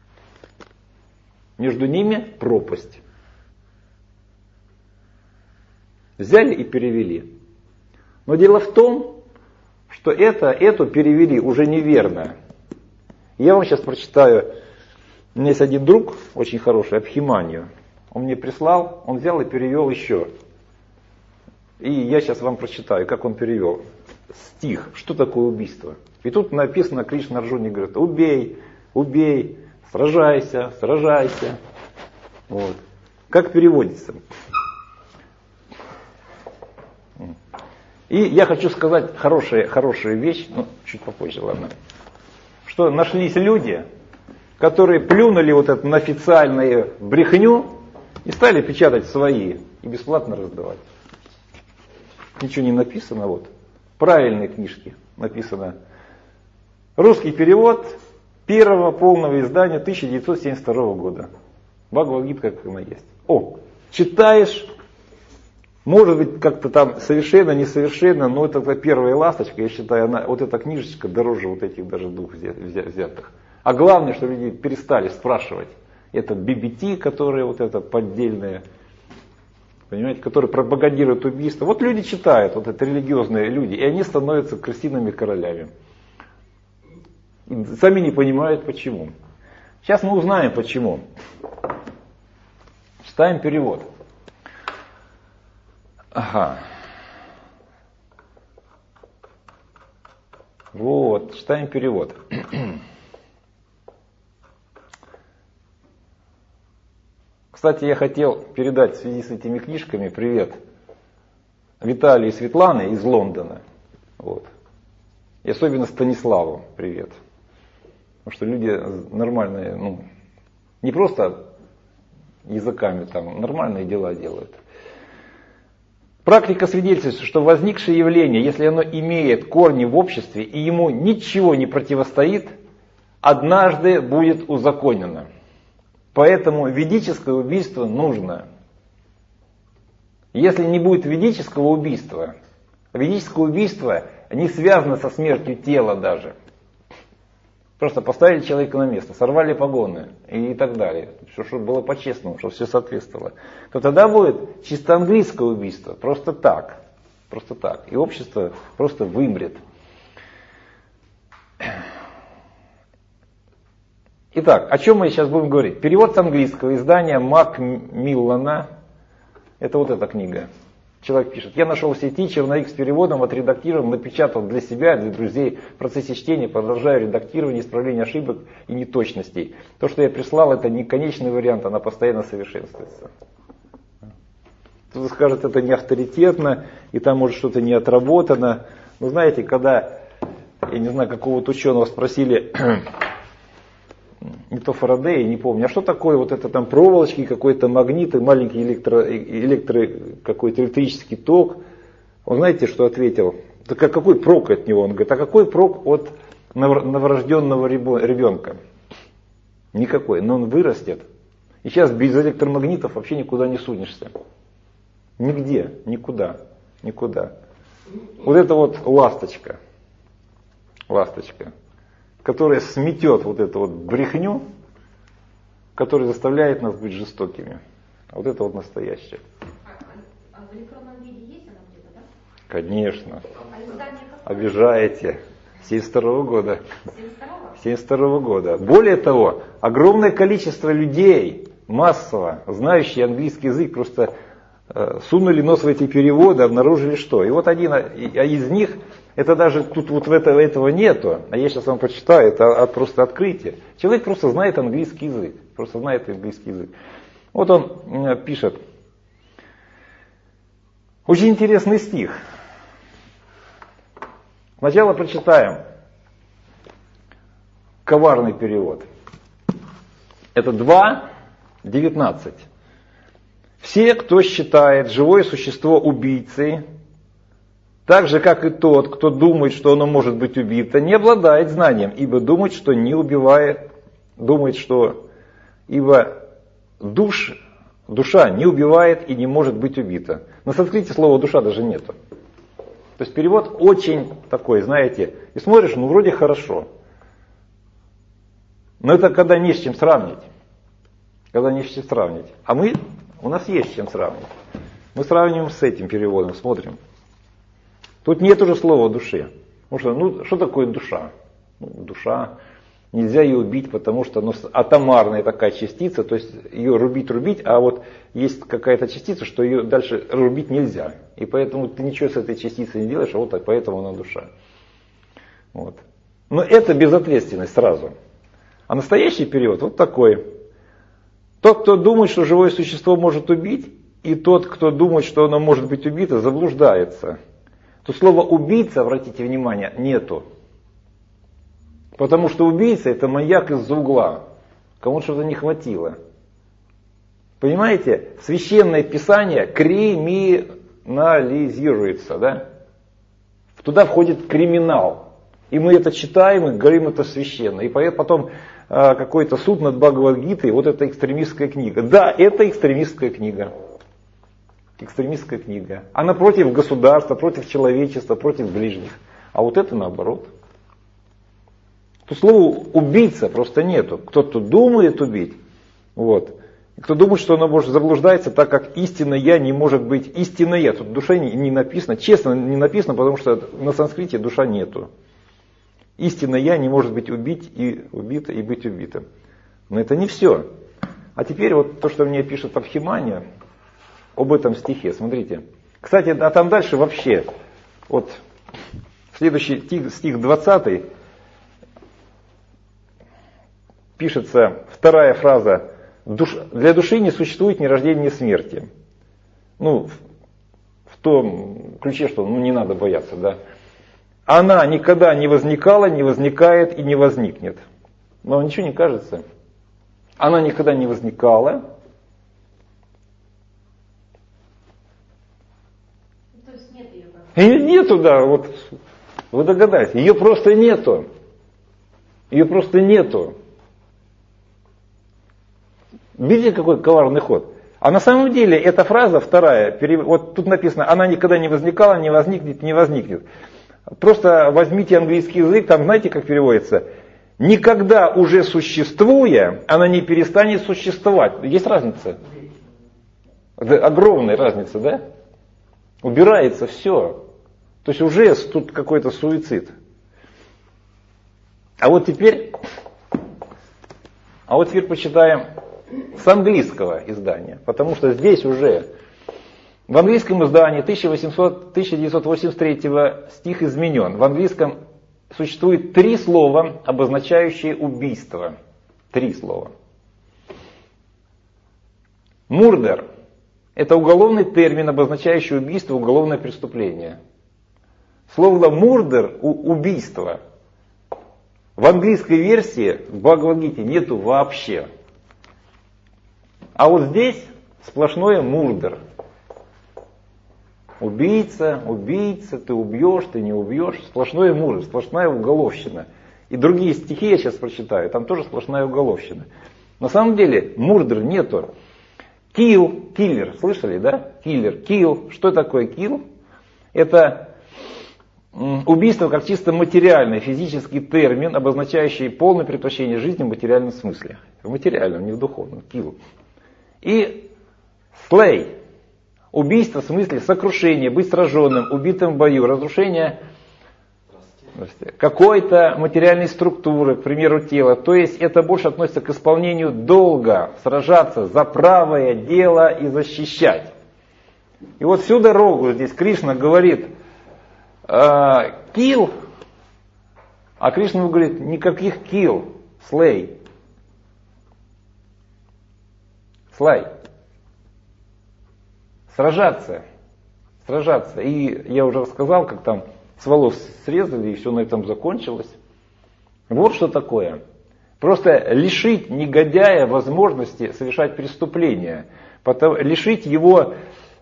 Между ними пропасть. Взяли и перевели. Но дело в том, что эту перевели уже неверно. Я вам сейчас прочитаю. У меня есть один друг, очень хороший, Абхиманию. Он мне прислал, он взял и перевел еще. И я сейчас вам прочитаю, как он перевел. Стих, что такое убийство. И тут написано, Кришна Арджуне говорит, убей, убей, сражайся, сражайся. Вот. Как переводится. И я хочу сказать хорошую вещь, чуть попозже, ладно. Что нашлись люди, которые плюнули вот это на официальную брехню и стали печатать свои и бесплатно раздавать. Ничего не написано, вот. Правильные книжки написано. Русский перевод первого полного издания 1972 года. Бхагавад-гита, как она есть. Читаешь, может быть, как-то там совершенно, несовершенно, но это первая ласточка, я считаю, вот эта книжечка дороже вот этих даже двух взятых. А главное, что люди перестали спрашивать. Это BBT, которые вот это поддельные, понимаете, которые пропагандируют убийство. Вот люди читают, вот это религиозные люди, и они становятся крысиными королями. И сами не понимают почему. Сейчас мы узнаем почему. Читаем перевод. Ага. Вот, читаем перевод. Кстати, я хотел передать в связи с этими книжками привет Виталию и Светлане из Лондона. Вот. И особенно Станиславу привет. Потому что люди нормальные, не просто языками там, нормальные дела делают. Практика свидетельствует, что возникшее явление, если оно имеет корни в обществе и ему ничего не противостоит, однажды будет узаконено. Поэтому ведическое убийство нужно. Если не будет ведического убийства не связано со смертью тела даже. Просто поставили человека на место, сорвали погоны и так далее. Чтобы было по-честному, чтобы все соответствовало. То тогда будет чисто английское убийство. Просто так. Просто так. И общество просто вымрет. Итак, о чем мы сейчас будем говорить? Перевод с английского издания Макмиллана. Это вот эта книга. Человек пишет, я нашел в сети черновик с переводом, отредактирован, напечатал для себя, для друзей. В процессе чтения продолжаю редактирование, исправление ошибок и неточностей. То, что я прислал, это не конечный вариант, она постоянно совершенствуется. Кто-то скажет, это не авторитетно, и там может что-то не отработано. Но знаете, когда, я не знаю, какого-то ученого спросили, не то Фарадея, не помню, а что такое вот это там проволочки, какой-то магнит, маленький какой-то электрический ток. Он знаете, что ответил? Так а какой прок от него? Он говорит, а какой прок от новорожденного ребенка? Никакой, но он вырастет. И сейчас без электромагнитов вообще никуда не сунешься. Нигде, никуда. Вот это вот ласточка, которая сметет вот эту вот брехню, которая заставляет нас быть жестокими. А вот это вот настоящее. А в электронном виде есть она где-то, да? Конечно. А издание какое? Обижаете. 72 года. 72-го? 72 года. Более того, огромное количество людей, массово, знающие английский язык, просто сунули нос в эти переводы, обнаружили что. И вот один из них, это даже тут вот этого нету, а я сейчас вам прочитаю, это просто открытие. Человек просто знает английский язык, Вот он пишет. Очень интересный стих. Сначала прочитаем коварный перевод. Это 2:19. Все, кто считает живое существо убийцей, так же, как и тот, кто думает, что оно может быть убито, не обладает знанием, ибо думает, что не убивает, ибо душа не убивает и не может быть убита. На санскрите слова душа даже нету. То есть перевод очень такой, знаете, и смотришь, вроде хорошо. Но это когда не с чем сравнить. А у нас есть с чем сравнить. Мы сравниваем с этим переводом, смотрим. Тут нет уже слова душе. Потому что, что такое душа? Душа, нельзя ее убить, потому что она атомарная такая частица, то есть ее рубить, а вот есть какая-то частица, что ее дальше рубить нельзя. И поэтому ты ничего с этой частицей не делаешь, а вот так, поэтому она душа. Вот. Но это безответственность сразу. А настоящий период вот такой. Тот, кто думает, что живое существо может убить, и тот, кто думает, что оно может быть убито, заблуждается. То слова убийца, обратите внимание, нету. Потому что убийца это маньяк из-за угла. Кому-то что-то не хватило. Понимаете? Священное Писание криминализируется, да? Туда входит криминал. И мы это читаем и говорим, это священно. И потом какой-то суд над Бхагавад-гитой, вот это экстремистская книга. Да, это экстремистская книга. Экстремистская книга. Она против государства, против человечества, против ближних. А вот это наоборот. Тут слова убийца просто нету. Кто-то думает убить. Вот. И кто думает, что оно может заблуждается, так как истинно я не может быть истинно я. Тут душа не написано. Честно не написано, потому что на санскрите душа нету. Истинно я не может быть убита и быть убитым. Но это не все. А теперь вот то, что мне пишет Абхимания об этом стихе. Смотрите. Кстати, а там дальше вообще, вот следующий стих 20, пишется вторая фраза. Для души не существует ни рождения, ни смерти. В том ключе, что не надо бояться, да. Она никогда не возникала, не возникает и не возникнет. Но ничего не кажется. Она никогда не возникала. То есть нет ее как? Ее нету, да, вот вы догадаетесь. Ее просто нету. Ее просто нету. Видите, какой коварный ход? А на самом деле эта фраза вторая, вот тут написано, она никогда не возникала, не возникнет, не возникнет. Просто возьмите английский язык, там знаете, как переводится? Никогда уже существуя, она не перестанет существовать. Есть разница? Это огромная разница, да? Убирается все. То есть уже тут какой-то суицид. А вот теперь почитаем с английского издания, потому что здесь уже в английском издании 1983 стих изменен. В английском существует 3 слова, обозначающие убийство. 3 слова. Murder – это уголовный термин, обозначающий убийство, уголовное преступление. Слово murder – убийство. В английской версии в Бхагавад-гите нету вообще. А вот здесь сплошное murder. Убийца, ты убьешь, ты не убьешь. Сплошное murder, сплошная уголовщина. И другие стихи я сейчас прочитаю, там тоже сплошная уголовщина. На самом деле murder нету. Kill, киллер, слышали, да? Киллер, kill. Что такое kill? Это убийство как чисто материальный, физический термин, обозначающий полное предпочтение жизни в материальном смысле. В материальном, не в духовном. Kill. И slay. Убийство в смысле сокрушения, быть сраженным, убитым в бою, разрушение какой-то материальной структуры, к примеру, тела. То есть это больше относится к исполнению долга, сражаться за правое дело и защищать. И вот всю дорогу здесь Кришна говорит kill, а Кришна говорит никаких kill, slay. Slay. Сражаться. И я уже рассказал, как там с волос срезали, и все на этом закончилось. Вот что такое. Просто лишить негодяя возможности совершать преступления. Лишить его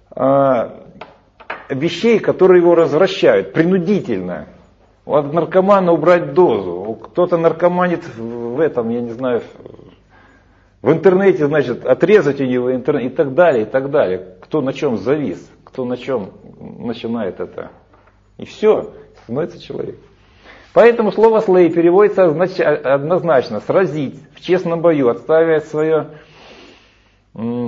вещей, которые его развращают, принудительно. От наркомана убрать дозу. Кто-то наркоманит в этом, я не знаю, в интернете, значит, отрезать у него интернет и так далее, и так далее. Кто на чем завис, кто на чем начинает это. И все, становится человек. Поэтому слово «слей» переводится однозначно «сразить», в честном бою, отстаивая свое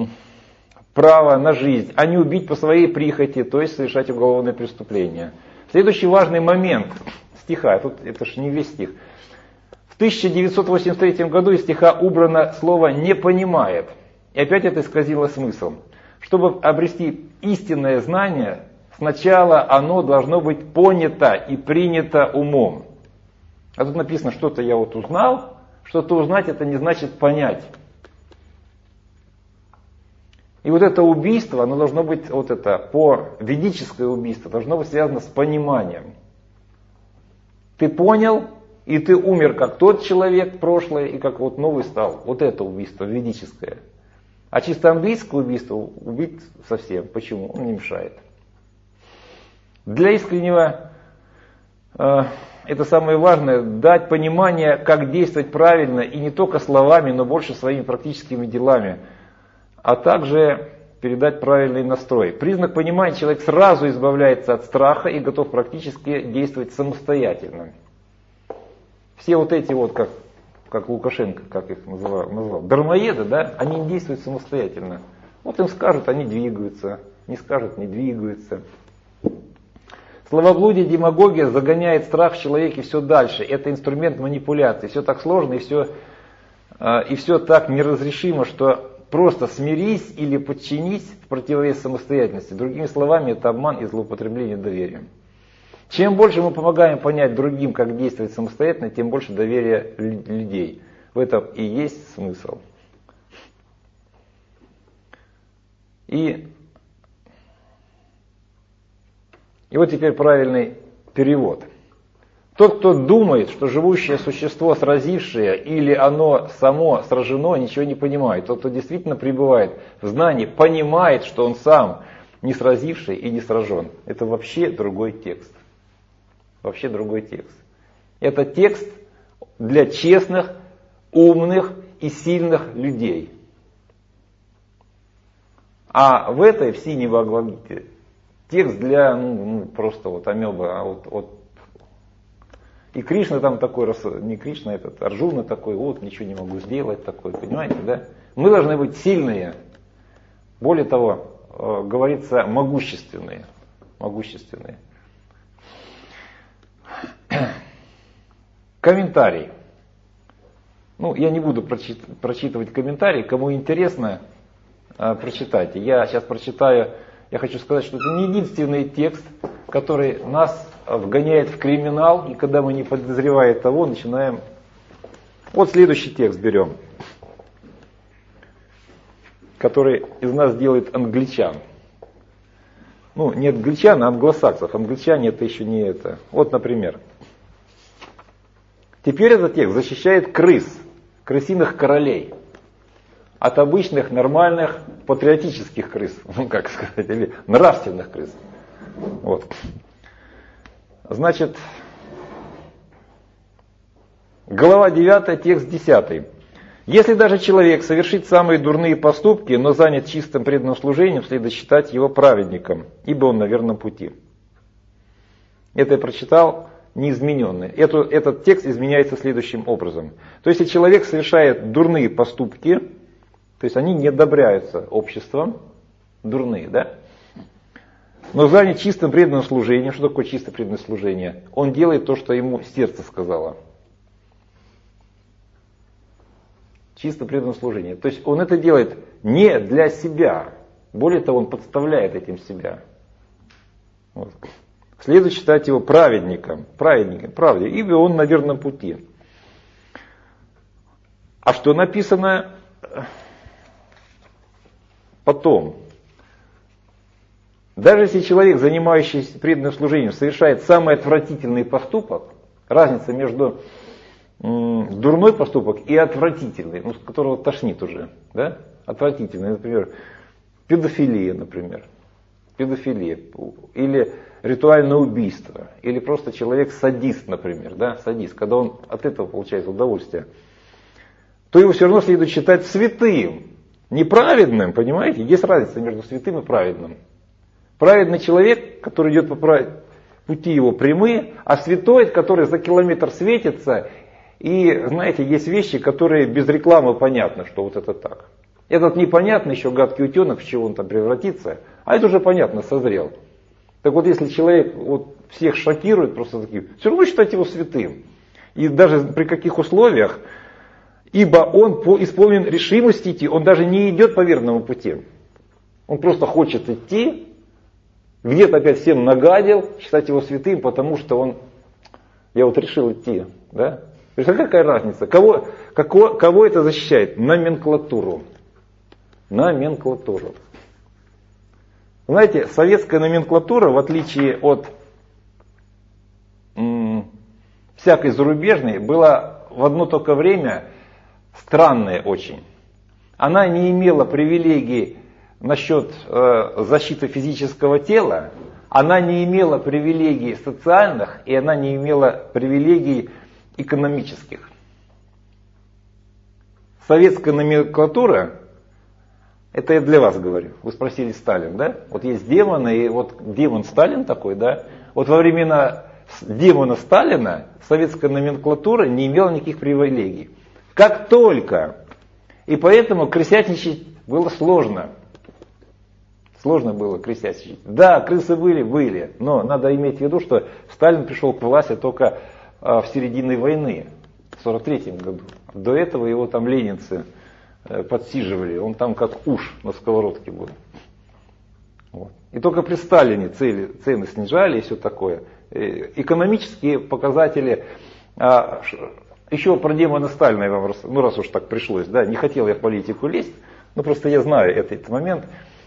право на жизнь, а не убить по своей прихоти, то есть совершать уголовное преступление. Следующий важный момент стиха, тут это же не весь стих. В 1983 году из стиха убрано слово «не понимает». И опять это исказило смысл. Чтобы обрести истинное знание, сначала оно должно быть понято и принято умом. А тут написано, что-то я вот узнал, что-то узнать это не значит понять. И вот это убийство, оно должно быть, вот это, ведическое убийство, должно быть связано с пониманием. Ты понял, и ты умер как тот человек прошлое, и как вот новый стал. Вот это убийство ведическое. А чисто английское убийство убить совсем. Почему? Он не мешает. Для искреннего, это самое важное, дать понимание, как действовать правильно, и не только словами, но больше своими практическими делами, а также передать правильный настрой. Признак понимания: человек сразу избавляется от страха и готов практически действовать самостоятельно. Все вот эти вот, как Лукашенко, как их назвал, дармоеды, да, они не действуют самостоятельно. Вот им скажут, они двигаются, не скажут, не двигаются. Словоблудие, демагогия загоняет страх в человеке все дальше. Это инструмент манипуляции. Все так сложно и все так неразрешимо, что просто смирись или подчинись в противовес самостоятельности. Другими словами, это обман и злоупотребление доверием. Чем больше мы помогаем понять другим, как действовать самостоятельно, тем больше доверия людей. В этом и есть смысл. И вот теперь правильный перевод. Тот, кто думает, что живущее существо сразившее или оно само сражено, ничего не понимает. Тот, кто действительно пребывает в знании, понимает, что он сам не сразивший и не сражен. Это вообще другой текст. Вообще другой текст. Это текст для честных, умных и сильных людей. А в этой, в синей Бхагавад-гите, текст для, просто вот амеба, и Кришна там такой, не Кришна, Арджуна такой, вот ничего не могу сделать такой, понимаете, да? Мы должны быть сильные. Более того, говорится, могущественные. Могущественные. Комментарий. Я не буду прочитывать комментарий, кому интересно, прочитайте. Я сейчас прочитаю, я хочу сказать, что это не единственный текст, который нас вгоняет в криминал, и когда мы, не подозревая того, начинаем... Вот следующий текст берем, который из нас делает англичан. Не англичан, а англосаксов. Англичане это еще не это. Вот, например. Теперь этот текст защищает крыс, крысиных королей, от обычных, нормальных, патриотических крыс, как сказать, или нравственных крыс. Вот. Значит, глава 9, текст 10. Если даже человек совершит самые дурные поступки, но занят чистым преданным служением, следует считать его праведником, ибо он на верном пути. Это я прочитал неизмененный. Этот текст изменяется следующим образом. То есть, если человек совершает дурные поступки, то есть они не одобряются обществом, дурные, да? Но занят чистым преданным служением. Что такое чисто преданное служение? Он делает то, что ему сердце сказало. Чисто преданное служение. То есть он это делает не для себя. Более того, он подставляет этим себя. Вот. Следует считать его праведником, правде, ибо он на верном пути. А что написано потом? Даже если человек, занимающийся преданным служением, совершает самый отвратительный поступок, разница между дурной поступок и отвратительный, с которого тошнит уже, да? Отвратительный, например, педофилия, педофилия, или ритуальное убийство, или просто человек садист, например, да? Садист, когда он от этого получает удовольствие, то его все равно следует считать святым, неправедным, понимаете? Есть разница между святым и праведным. Праведный человек, который идет по пути его прямые, а святой, который за километр светится, и, знаете, есть вещи, которые без рекламы понятно, что вот это так. Этот непонятно еще гадкий утенок, в чего он там превратится, а это уже понятно, созрел. Так вот, если человек всех шокирует, просто такие, все равно считать его святым. И даже при каких условиях, ибо он исполнен решимости идти, он даже не идет по верному пути. Он просто хочет идти, где-то опять всем нагадил, считать его святым, потому что я вот решил идти. Да? То есть, какая разница? Кого это защищает? Номенклатуру. Номенклатуру. Знаете, советская номенклатура, в отличие от всякой зарубежной, была в одно только время странная очень. Она не имела привилегий насчет защиты физического тела, она не имела привилегий социальных, и она не имела привилегий экономических. Советская номенклатура, это я для вас говорю, вы спросили Сталин, да? Вот есть демоны, и вот демон Сталин такой, да? Вот во времена демона Сталина советская номенклатура не имела никаких привилегий. Как только, и поэтому крысятничать было сложно. Сложно было крысятничать. Да, крысы были, но надо иметь в виду, что Сталин пришел к власти только в середине войны, в 1943 году. До этого его там ленинцы подсиживали, он там как уж на сковородке был. Вот. И только при Сталине цены снижали и все такое. Экономические показатели, еще про демона Сталина, я вам, раз уж так пришлось, да, не хотел я в политику лезть, но просто я знаю этот момент.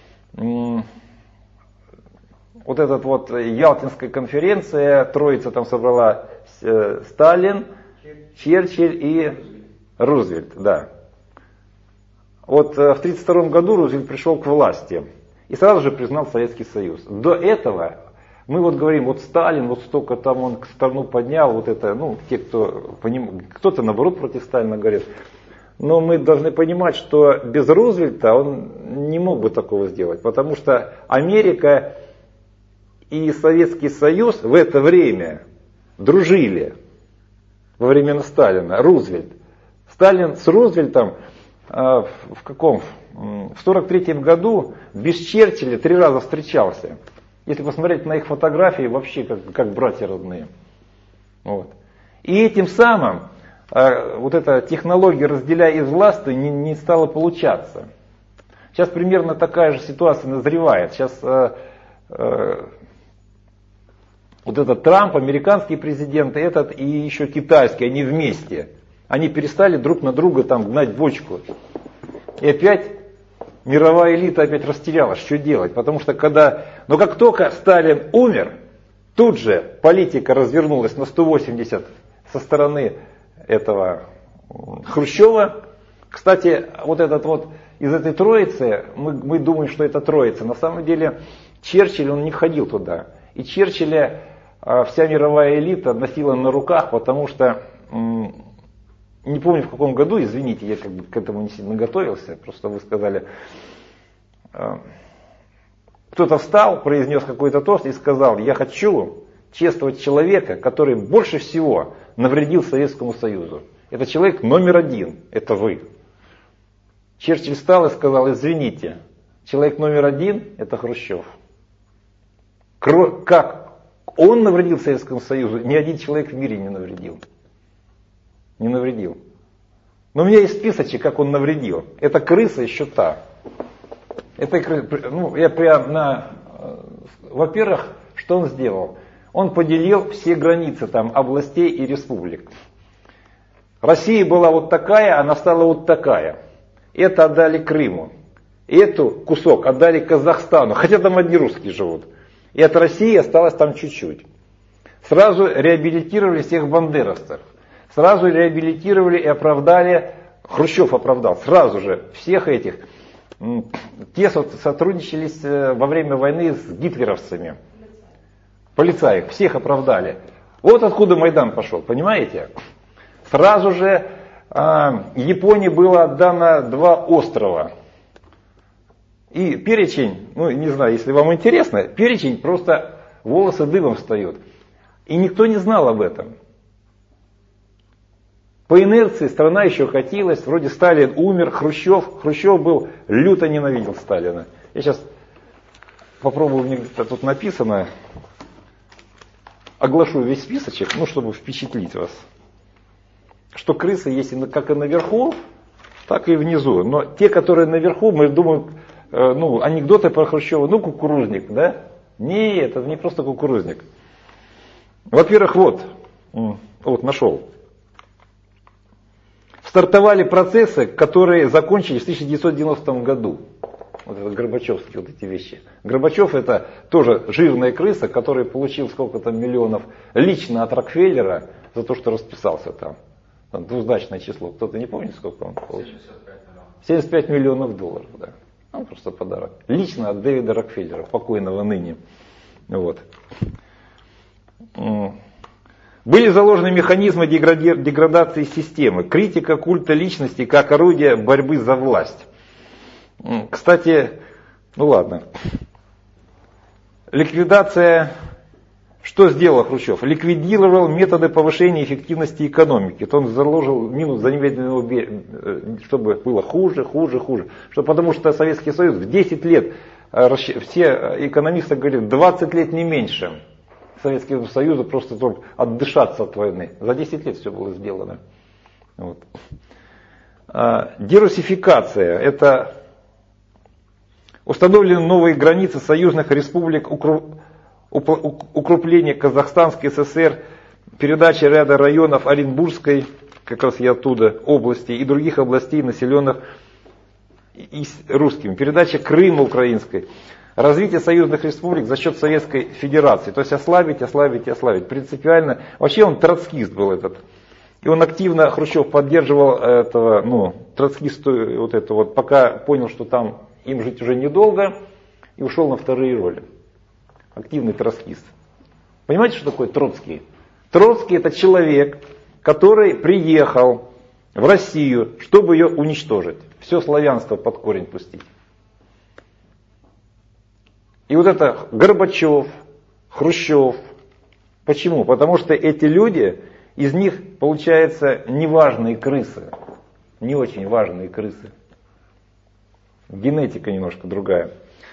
Вот этот вот Ялтинская конференция, троица там собрала Сталин, Черчилль и Рузвельт, да. Вот в 1932 году Рузвельт пришел к власти и сразу же признал Советский Союз. До этого мы вот говорим, вот Сталин, вот столько там он страну поднял, вот это, те, кто-то наоборот против Сталина говорит. Но мы должны понимать, что без Рузвельта он не мог бы такого сделать, потому что Америка и Советский Союз в это время дружили во времена Сталина. Рузвельт. Сталин с Рузвельтом в 1943 году без Черчилля 3 раза встречался. Если посмотреть на их фотографии, вообще как братья родные. Вот. И этим самым вот эта технология «разделяй и властвуй» не стала получаться. Сейчас примерно такая же ситуация назревает. Сейчас вот этот Трамп, американский президент, этот и еще китайский, они вместе. Они перестали друг на друга там гнать бочку. И опять мировая элита опять растерялась, что делать. Потому что но как только Сталин умер, тут же политика развернулась на 180 со стороны этого Хрущева. Кстати, вот этот вот из этой троицы, мы думаем, что это троица. На самом деле Черчилль, он не входил туда. И Черчилля вся мировая элита носила на руках, потому что, не помню в каком году, извините, я к этому не сильно готовился, просто вы сказали, кто-то встал, произнес какой-то тост и сказал: я хочу чествовать человека, который больше всего навредил Советскому Союзу. Это человек номер 1, это вы. Черчилль встал и сказал: извините, человек номер 1 это Хрущев. Как он навредил Советскому Союзу, ни один человек в мире не навредил. Не навредил. Но у меня есть списочек, как он навредил. Это крыса еще та. Во-первых, что он сделал? Он поделил все границы там, областей и республик. Россия была вот такая, она стала вот такая. Это отдали Крыму. Эту кусок отдали Казахстану, хотя там одни русские живут. И от России осталось там чуть-чуть. Сразу реабилитировали всех бандеровцев. Сразу реабилитировали и оправдали, Хрущев оправдал, сразу же всех этих. Те сотрудничали во время войны с гитлеровцами. Полицаев, всех оправдали. Вот откуда Майдан пошел, понимаете? Сразу же Японии было отдано 2 острова. И перечень, не знаю, если вам интересно, перечень просто волосы дыбом встают. И никто не знал об этом. По инерции страна еще катилась, вроде Сталин умер, Хрущев был, люто ненавидел Сталина. Я сейчас попробую, у меня где-то тут написано. оглашу весь списочек, ну, чтобы впечатлить вас. Что крысы есть как и наверху, так и внизу. Но те, которые наверху, мы думаем, ну, анекдоты про Хрущева, ну, кукурузник, да? Нет, это не просто кукурузник. Во-первых, вот нашел. Стартовали процессы, которые закончились в 1990 году. Вот это горбачевские вот эти вещи. Горбачев это тоже жирная крыса, который получил сколько-то миллионов лично от Рокфеллера за то, что расписался там. Двузначное число. Кто-то не помнит, сколько он получил? 75 миллионов долларов, да. Ну, просто подарок. Лично от Дэвида Рокфеллера, покойного ныне. Вот. Были заложены механизмы деградации системы, критика культа личности как орудие борьбы за власть. Кстати, ну ладно. Ликвидация, что сделал Хрущев? Ликвидировал методы повышения эффективности экономики. То он заложил минус за немедленного, чтобы было хуже. Потому что Советский Союз в 10 лет, все экономисты говорят, 20 лет не меньше. Советскому Союзу просто отдышаться от войны. За 10 лет все было сделано. Вот. Дерусификация. Это установлены новые границы союзных республик, укрепление Казахстанской ССР, передача ряда районов Оренбургской, как раз я оттуда, области и других областей, населенных русскими, передача Крыма украинской. Развитие союзных республик за счет Советской Федерации. То есть ослабить. Принципиально. Вообще он троцкист был этот. И он активно, Хрущев, поддерживал этого, троцкисту, вот это вот, пока понял, что там им жить уже недолго, и ушел на вторые роли. Активный троцкист. Понимаете, что такое Троцкий? Троцкий это человек, который приехал в Россию, чтобы ее уничтожить. Все славянство под корень пустить. И вот это Горбачев, Хрущев. Почему? Потому что эти люди, из них получаются неважные крысы. Не очень важные крысы. Генетика немножко другая.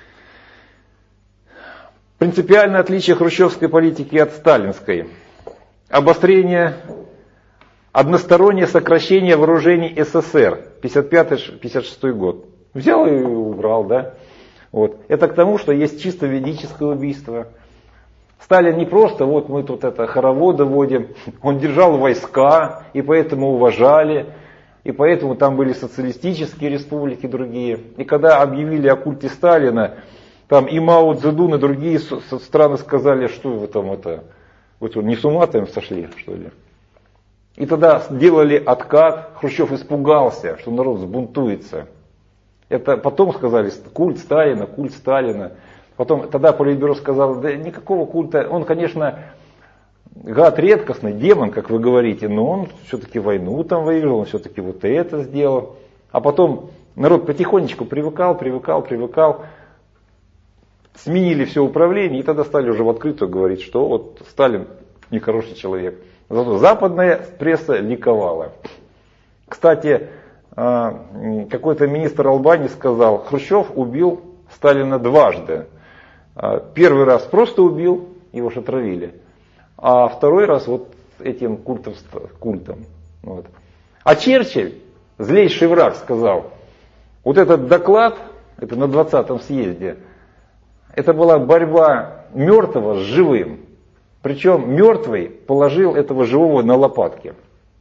Принципиальное отличие хрущевской политики от сталинской. Обострение, одностороннее сокращение вооружений СССР. 55-56 год. Взял и убрал, да? Вот. Это к тому, что есть чисто ведическое убийство. Сталин не просто, вот мы тут это хороводы водим, он держал войска, и поэтому уважали, и поэтому там были социалистические республики другие. И когда объявили о культе Сталина, там и Мао Цзэдун, и другие страны сказали, что вы там вы не с ума там сошли, что ли. И тогда сделали откат, Хрущев испугался, что народ взбунтуется. Это потом сказали, культ Сталина. Потом тогда Политбюро сказал, да никакого культа. Он, конечно, гад редкостный, демон, как вы говорите, но он все-таки войну там выиграл, он все-таки вот это сделал. А потом народ потихонечку привыкал. Сменили все управление, и тогда стали уже в открытую говорить, что вот Сталин нехороший человек. Зато западная пресса ликовала. Кстати, какой-то министр Албании сказал, Хрущев убил Сталина дважды. Первый раз просто убил, его же отравили. А второй раз вот этим культом. Вот. А Черчилль, злейший враг, сказал, вот этот доклад, это на 20-м съезде, это была борьба мертвого с живым. Причем мертвый положил этого живого на лопатки.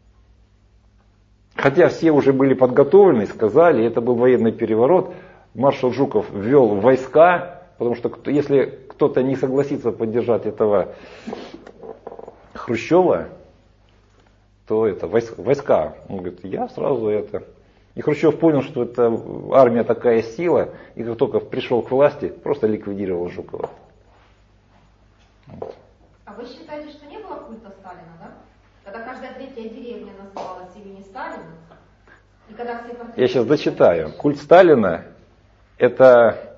Хотя все уже были подготовлены, сказали, это был военный переворот, маршал Жуков ввел войска, потому что если кто-то не согласится поддержать этого Хрущева, то это войска. Он говорит, я сразу это. И Хрущев понял, что это армия такая сила, и как только пришел к власти, просто ликвидировал Жукова. А вы считаете, что не было культа Сталина, да? Когда каждая третья деревня называлась имени Сталина, и когда все партии... Я сейчас дочитаю. Культ Сталина, это...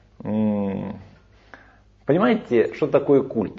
Понимаете, что такое культ?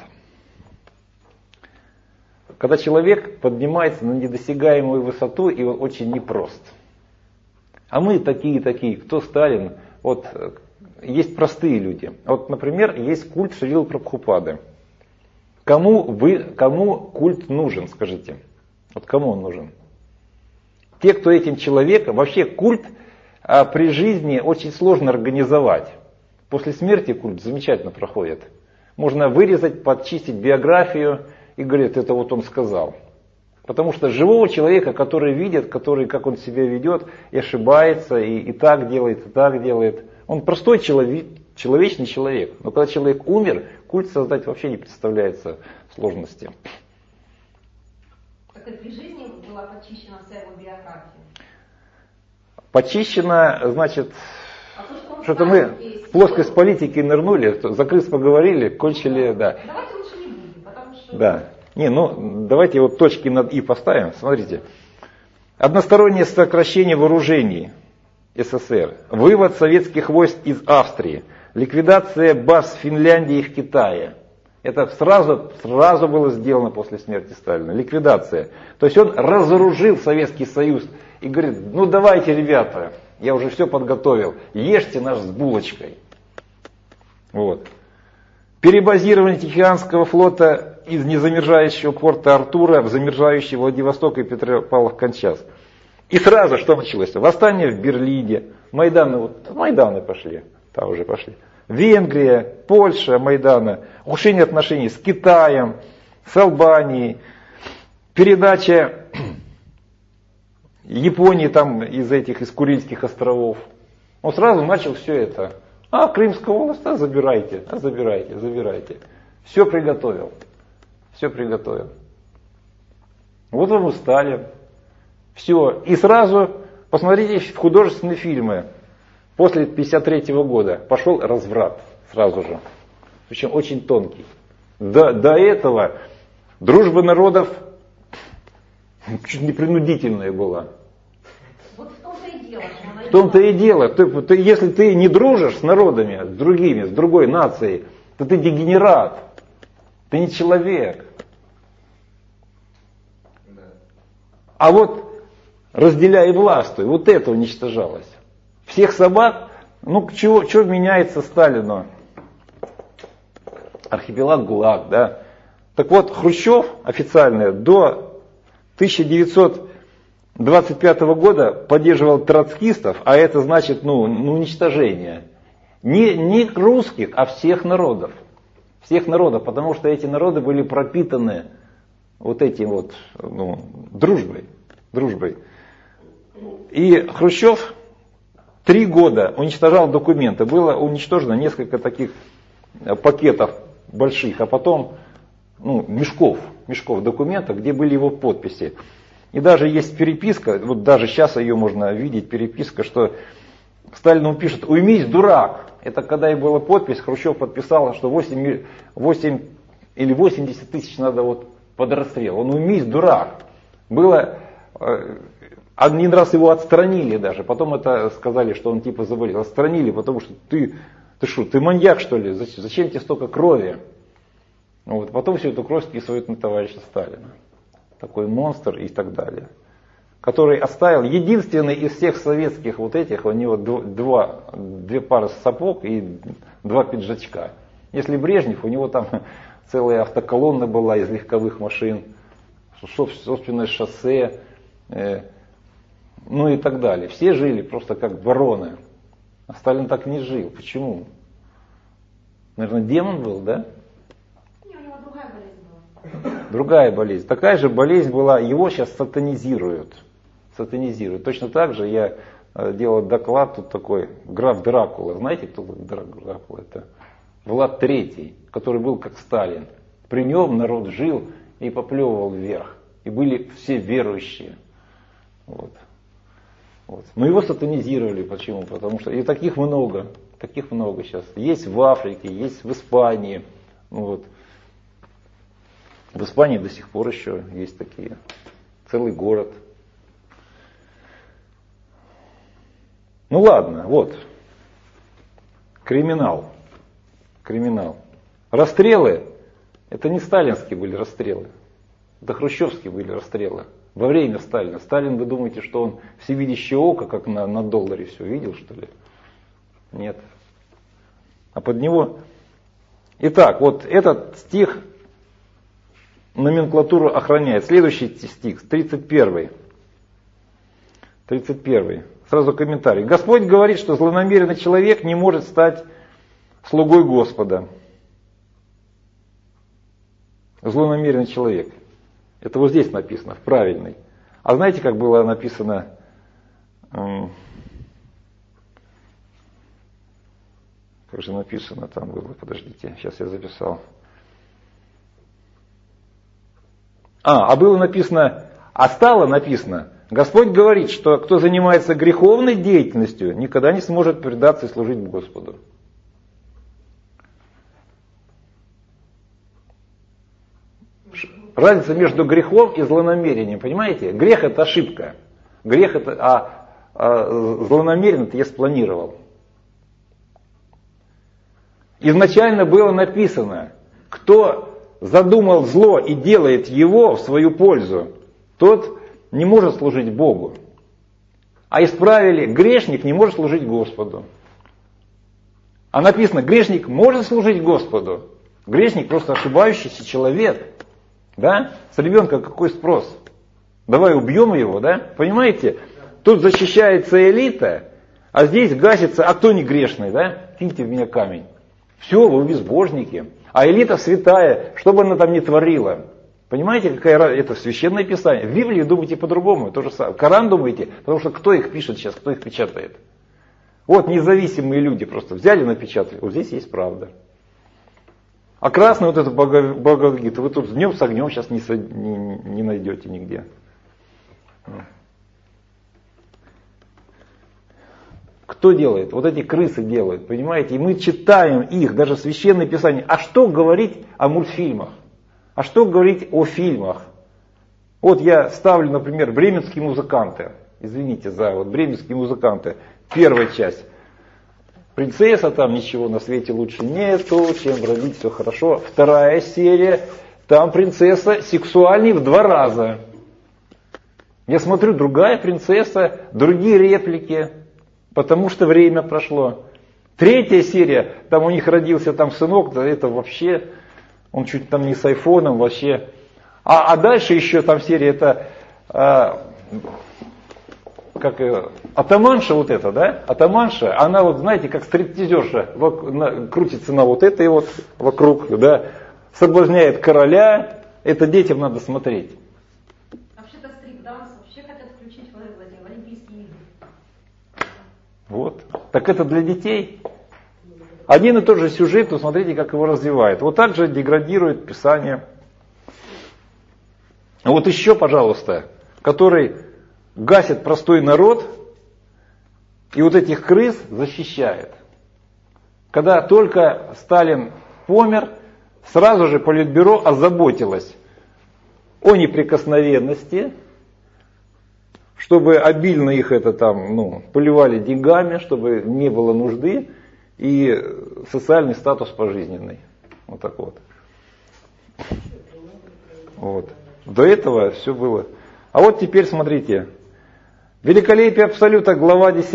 Когда человек поднимается на недосягаемую высоту, и он очень непрост. А мы такие, кто Сталин? Вот есть простые люди. Вот, например, есть культ Шрилы Прабхупады. Кому культ нужен, скажите? Вот кому он нужен? Те, кто этим человеком, вообще культ при жизни очень сложно организовать. После смерти культ замечательно проходит. Можно вырезать, подчистить биографию и говорит, это вот он сказал. Потому что живого человека, который видит, который, как он себя ведет, и ошибается, и так делает, и так делает. Он простой человечный человек. Но когда человек умер, культ создать вообще не представляется сложности. Так и при жизни была почищена вся его биография. Почищена, значит, то, что-то мы в плоскость политики нырнули, за крыс поговорили, кончили, да. Давайте лучше не будем, потому что... Да. Давайте вот точки над «и» поставим. Смотрите. Одностороннее сокращение вооружений СССР, вывод советских войск из Австрии, ликвидация баз в Финляндии и в Китае. Это сразу было сделано после смерти Сталина. Ликвидация. То есть он разоружил Советский Союз и говорит, давайте, ребята, я уже все подготовил, ешьте наш с булочкой. Вот. Перебазирование Тихоокеанского флота из незамерзающего порта Артура в замерзающий Владивосток и Петропавловск-Камчатск. И сразу что началось? Восстание в Берлине, Майданы пошли, там уже пошли. Венгрия, Польша, Майданы, ухудшение отношений с Китаем, с Албанией, передача Японии там из Курильских островов. Он сразу начал все это. Крымская область, забирайте. Все приготовил. Вот вам и Сталин. Все. И сразу посмотрите в художественные фильмы. После 1953 года пошел разврат сразу же. Причем очень тонкий. До этого дружба народов чуть не принудительная была. Вот в том-то и дело. В том-то и дело. Если ты не дружишь с народами, с другими, с другой нацией, то ты дегенерат. Ты не человек. А вот разделяй и властвуй, вот это уничтожалось. Всех собак, что меняется Сталину? Архипелаг ГУЛАГ, да. Так вот, Хрущев официально до 1925 года поддерживал троцкистов, а это значит, уничтожение. Не русских, а всех народов. Всех народов, потому что эти народы были пропитаны вот этим дружбой. И Хрущев 3 года уничтожал документы. Было уничтожено несколько таких пакетов больших, а потом мешков документов, где были его подписи. И даже есть переписка, вот даже сейчас ее можно видеть, переписка, что Сталину пишет: «Уймись, дурак». Это когда и была подпись, Хрущев подписал, что 8 или 80 тысяч надо под расстрел. Он: «Уймись, дурак». Было, один раз его отстранили даже, потом это сказали, что он типа заболел. Отстранили, потому что ты маньяк, что ли? Зачем тебе столько крови? Потом всю эту кровь списывают на товарища Сталина. Такой монстр и так далее. Который оставил, единственный из всех советских у него две пары сапог и 2 пиджачка. Если Брежнев, у него там целая автоколонна была из легковых машин, собственное шоссе, и так далее. Все жили просто как бароны. А Сталин так не жил. Почему? Наверное, демон был, да? Не, у него другая болезнь была. Другая болезнь. Такая же болезнь была, его сейчас сатанизируют. Точно так же я делал доклад тут такой, граф Дракула. Знаете, кто граф Дракула? Это Влад III, который был как Сталин. При нем народ жил и поплевывал вверх. И были все верующие. Но его сатанизировали. Почему? Потому что и таких много сейчас. Есть в Африке, есть в Испании. В Испании до сих пор еще есть такие. Целый город. Ладно, Криминал. Расстрелы, это не сталинские были расстрелы. Это хрущевские были расстрелы. Во время Сталина. Сталин, вы думаете, что он всевидящее око, как на долларе все видел, что ли? Нет. А под него... Итак, этот стих номенклатуру охраняет. Следующий стих, 31. 31. Сразу комментарий. Господь говорит, что злонамеренный человек не может стать слугой Господа. Злонамеренный человек. Это вот здесь написано, в правильной. А знаете, как было написано? Как же написано там было? Подождите, сейчас я записал. Было написано, стало написано, Господь говорит, что кто занимается греховной деятельностью, никогда не сможет предаться и служить Господу. Разница между грехом и злонамерением, понимаете? Грех это ошибка. Грех это, злонамеренно это я спланировал. Изначально было написано, кто задумал зло и делает его в свою пользу, тот не может служить Богу. А исправили, грешник не может служить Господу. А написано, грешник может служить Господу. Грешник просто ошибающийся человек. Да? С ребенка какой спрос? Давай убьем его, да? Понимаете? Тут защищается элита, а здесь гасится, а кто не грешный, да? Киньте в меня камень. Все, вы безбожники. А элита святая, что бы она там ни творила. Понимаете, какая это священное писание. В Библии думаете по-другому, то же самое. Коран думаете, потому что кто их пишет сейчас, кто их печатает? Вот независимые люди просто взяли, напечатали. Вот здесь есть правда. А красный вот это Бхагавад-гита, вы тут днем с огнем сейчас не найдете нигде. Кто делает? Вот эти крысы делают, понимаете? И мы читаем их, даже священное писание. А что говорить о мультфильмах? А что говорить о фильмах? Вот я ставлю, например, «Бременские музыканты». Извините за «Бременские музыканты». Первая часть. Принцесса, там ничего на свете лучше нету, чем родить все хорошо. Вторая серия, там принцесса сексуальней в 2 раза. Я смотрю, другая принцесса, другие реплики, потому что время прошло. Третья серия, там у них родился там сынок, да это вообще, он чуть там не с айфоном вообще. А дальше еще там серия, это атаманша вот эта, да? Атаманша, она вот, знаете, как стриптизерша, крутится на вот этой вот вокруг, да? Соблазняет короля, это детям надо смотреть. Вообще-то стрип-данс вообще хотят включить в Олимпийские игры. Вот. Так это для детей. Один и тот же сюжет, то смотрите, как его развивает. Вот так же деградирует Писание. Вот еще, пожалуйста, который гасит простой народ и вот этих крыс защищает. Когда только Сталин помер, сразу же Политбюро озаботилось о неприкосновенности, чтобы обильно их поливали деньгами, чтобы не было нужды, и социальный статус пожизненный. Вот так вот. Вот. До этого все было. А вот теперь смотрите. Великолепие Абсолюта, глава 10.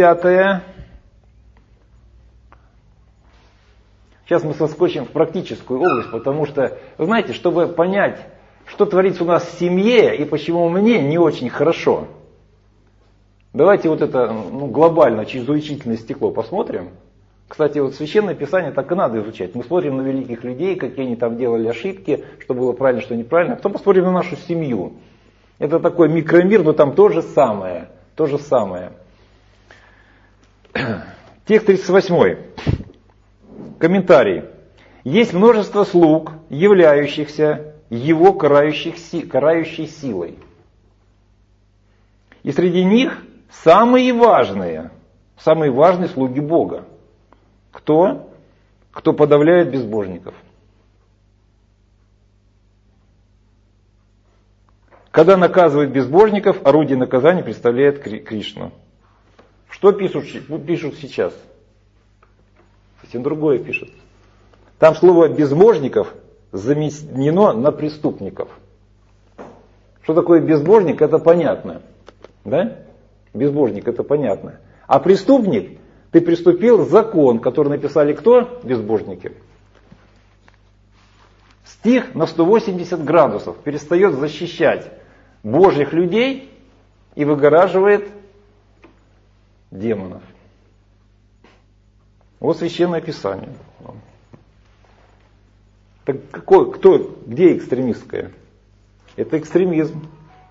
Сейчас мы соскочим в практическую область, потому что, вы знаете, чтобы понять, что творится у нас в семье и почему мне не очень хорошо, давайте вот это глобально через увеличительное стекло посмотрим. Кстати, вот Священное Писание так и надо изучать. Мы смотрим на великих людей, какие они там делали ошибки, что было правильно, что неправильно. А потом посмотрим на нашу семью. Это такой микромир, но там то же самое. То же самое. Текст 38. Комментарий. Есть множество слуг, являющихся его карающей силой. И среди них самые важные слуги Бога. Кто? Кто подавляет безбожников. Когда наказывают безбожников, орудие наказания представляет Кришну. Что пишут сейчас? Совсем другое пишут. Там слово безбожников заменено на преступников. Что такое безбожник, это понятно. Да? Безбожник, это понятно. А преступник, ты приступил закон, который написали кто? Безбожники. Стих на 180 градусов перестает защищать Божьих людей и выгораживает демонов. Вот Священное Писание. Так где экстремистское? Это экстремизм.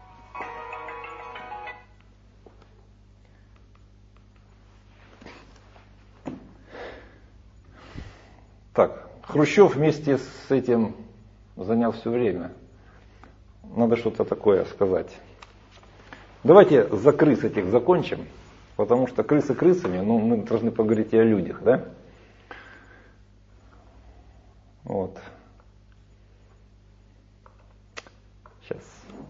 Так, Хрущев вместе с этим занял все время. Надо что-то такое сказать. Давайте за крыс этих закончим, потому что крысы крысами, но мы должны поговорить и о людях, да? Вот. Сейчас.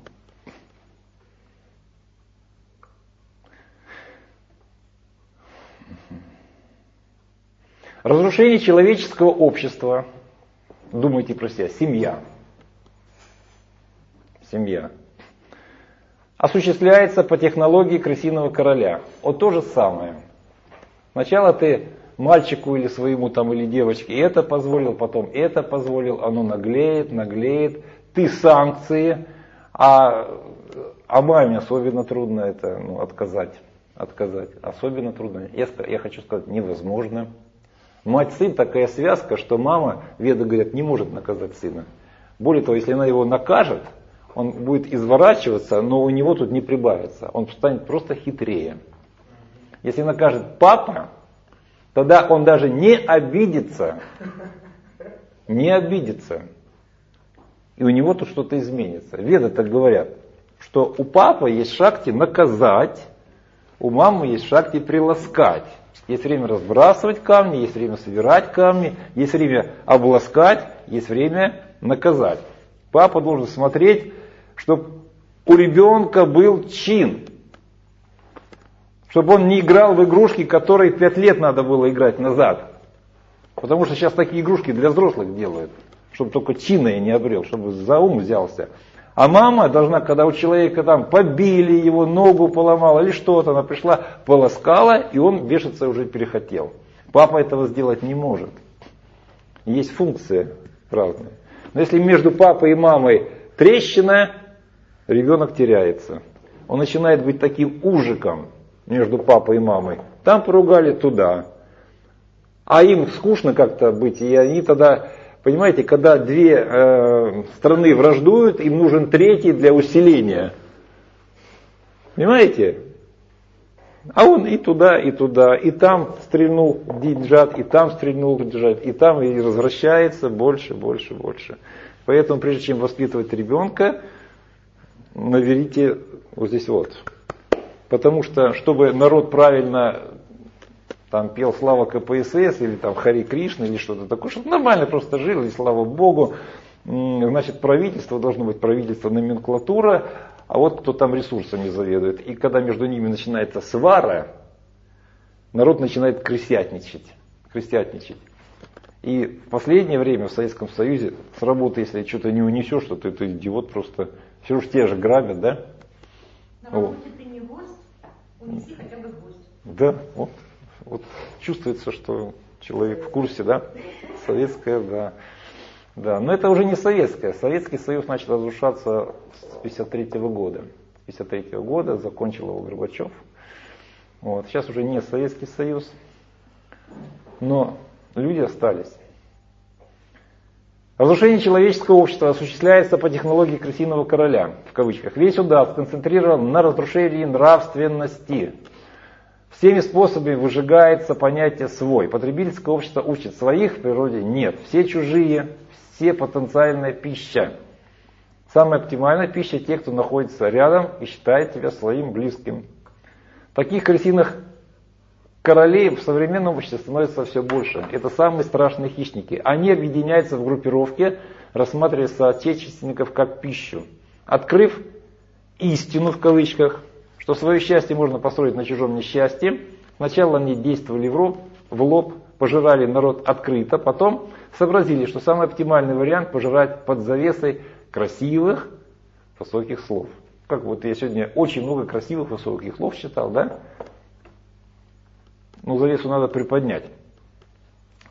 Разрушение человеческого общества. Думайте про себя. Семья. Семья. Осуществляется по технологии крысиного короля. Вот то же самое. Сначала ты мальчику или своему там или девочке это позволил, потом это позволил, оно наглеет. Ты санкции, а маме особенно трудно это отказать. Особенно трудно. Я хочу сказать, невозможно. Мать-сын такая связка, что мама, веды говорят, не может наказать сына. Более того, если она его накажет, он будет изворачиваться, но у него тут не прибавится. Он станет просто хитрее. Если накажет папа, тогда он даже не обидится. Не обидится. И у него тут что-то изменится. Веды так говорят, что у папы есть шакти наказать, у мамы есть шакти приласкать. Есть время разбрасывать камни, есть время собирать камни, есть время обласкать, есть время наказать. Папа должен смотреть, чтобы у ребенка был чин. Чтобы он не играл в игрушки, которые 5 лет надо было играть назад. Потому что сейчас такие игрушки для взрослых делают. Чтобы только чина я не обрел, чтобы за ум взялся. А мама должна, когда у человека там побили его, ногу поломала или что-то, она пришла, полоскала, и он вешаться уже перехотел. Папа этого сделать не может. Есть функции разные. Но если между папой и мамой трещина, ребенок теряется. Он начинает быть таким ужиком между папой и мамой. Там поругали, туда. А им скучно как-то быть, и они тогда... Понимаете, когда две страны враждуют, им нужен третий для усиления. Понимаете? А он и туда, и там стрельнул деньжат, и там стрельнул деньжат, и там и возвращается больше. Поэтому прежде чем воспитывать ребенка, наверите вот здесь вот. Потому что, чтобы народ правильно... там пел слава КПСС или там Хари Кришна или что-то такое, чтобы нормально просто жил, и слава Богу, значит правительство должно быть правительство номенклатура, а вот кто там ресурсами заведует. И когда между ними начинается свара, народ начинает крысятничать. И в последнее время в Советском Союзе с работы, если что-то не унесешь, то ты идиот просто, все уж те же грабят, да? На работе ты не гость, унеси хотя бы гость. Да, вот чувствуется, что человек в курсе, да? Советская, да. Да, но это уже не советская. Советский Союз начал разрушаться с 1953 года. С 1953 года закончил его Горбачев. Вот. Сейчас уже не Советский Союз, но люди остались. Разрушение человеческого общества осуществляется по технологии крысиного короля, в кавычках. Весь удар сконцентрирован на разрушении нравственности. Всеми способами выжигается понятие «свой». Потребительское общество учит своих, в природе нет. Все чужие, все потенциальная пища. Самая оптимальная пища – те, кто находится рядом и считает тебя своим близким. Таких крысиных королей в современном обществе становится все больше. Это самые страшные хищники. Они объединяются в группировке, рассматривая соотечественников как пищу. Открыв истину в кавычках, что свое счастье можно построить на чужом несчастье. Сначала они действовали в лоб, пожирали народ открыто, потом сообразили, что самый оптимальный вариант пожирать под завесой красивых, высоких слов. Как вот я сегодня очень много красивых, высоких слов читал, да? Но завесу надо приподнять.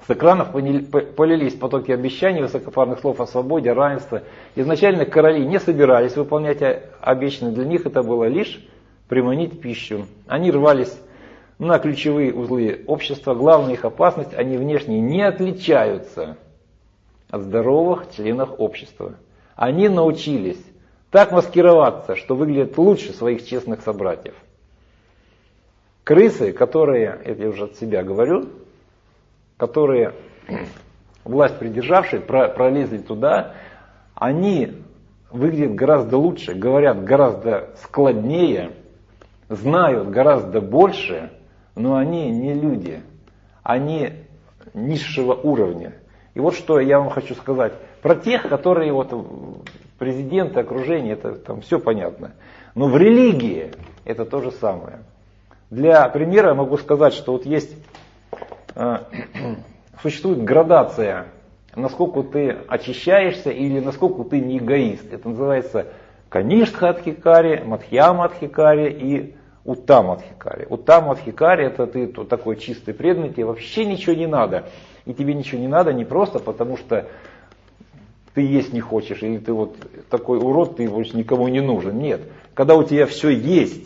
С экранов полились потоки обещаний, высокопарных слов о свободе, равенстве. Изначально короли не собирались выполнять обещанное, для них это было лишь приманить пищу. Они рвались на ключевые узлы общества. Главная их опасность, они внешне не отличаются от здоровых членов общества. Они научились так маскироваться, что выглядят лучше своих честных собратьев. Крысы, которые, это я уже от себя говорю, которые власть придержавшие, пролезли туда, они выглядят гораздо лучше, говорят гораздо складнее, знают гораздо больше, но они не люди, они низшего уровня. И вот что я вам хочу сказать про тех, которые вот президенты, окружение, это там все понятно. Но в религии это то же самое. Для примера я могу сказать, что вот есть, существует градация, насколько ты очищаешься или насколько ты не эгоист. Это называется Каништха-адхикари, Мадхьяма-адхикари и Уттама-адхикари. Уттама-адхикари это ты такой чистый преданный, тебе вообще ничего не надо. И тебе ничего не надо не просто потому, что ты есть не хочешь, или ты вот такой урод, ты больше никому не нужен. Нет. Когда у тебя все есть,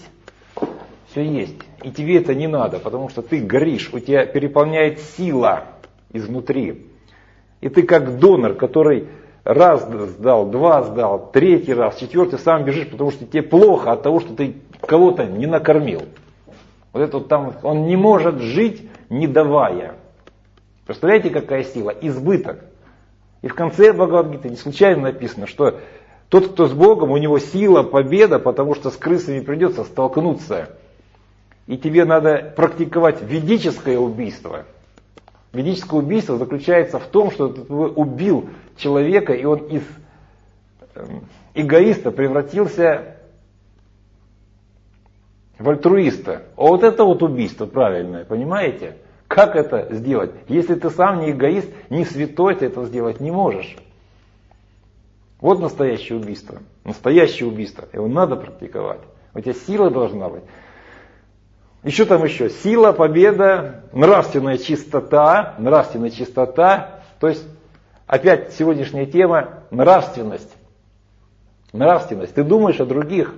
и тебе это не надо, потому что ты горишь, у тебя переполняет сила изнутри. И ты как донор, который раз сдал, два сдал, третий раз, четвертый сам бежишь, потому что тебе плохо от того, что ты кого-то не накормил. Вот это вот там, он не может жить, не давая. Представляете, какая сила? Избыток. И в конце Бхагавад-гиты не случайно написано, что тот, кто с Богом, у него сила, победа, потому что с крысами придется столкнуться. И тебе надо практиковать ведическое убийство. Ведическое убийство заключается в том, что ты убил человека, и он из эгоиста превратился в альтруиста. А вот это вот убийство правильное, понимаете? Как это сделать? Если ты сам не эгоист, не святой, ты этого сделать не можешь. Вот настоящее убийство. Настоящее убийство. Его надо практиковать. У тебя сила должна быть. Еще там еще. Сила, победа, нравственная чистота. Нравственная чистота. То есть, опять сегодняшняя тема нравственность. Нравственность. Ты думаешь о других.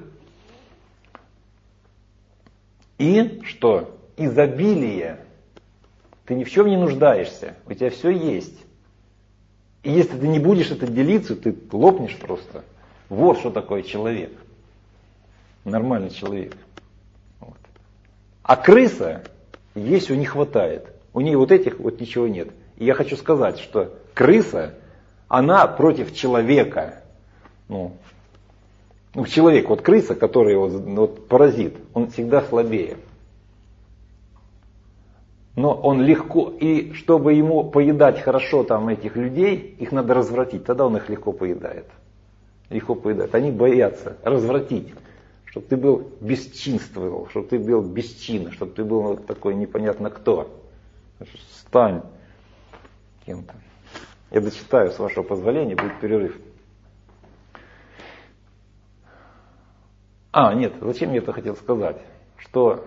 И что? Изобилие. Ты ни в чем не нуждаешься, у тебя все есть. И если ты не будешь это делиться, ты лопнешь просто. Вот что такое человек. Нормальный человек. Вот. А крыса, есть у них хватает. У нее вот этих вот ничего нет. И я хочу сказать, что крыса, она против человека. Человек, вот крыса, который вот паразит, он всегда слабее. Но он легко, и чтобы ему поедать хорошо там этих людей, их надо развратить, тогда он их легко поедает. Легко поедает. Они боятся развратить, чтобы ты был бесчинствовал, чтобы ты был бесчинный, чтобы ты был вот такой непонятно кто. Стань кем-то. Я дочитаю, с вашего позволения, будет перерыв. Нет, зачем я это хотел сказать? Что...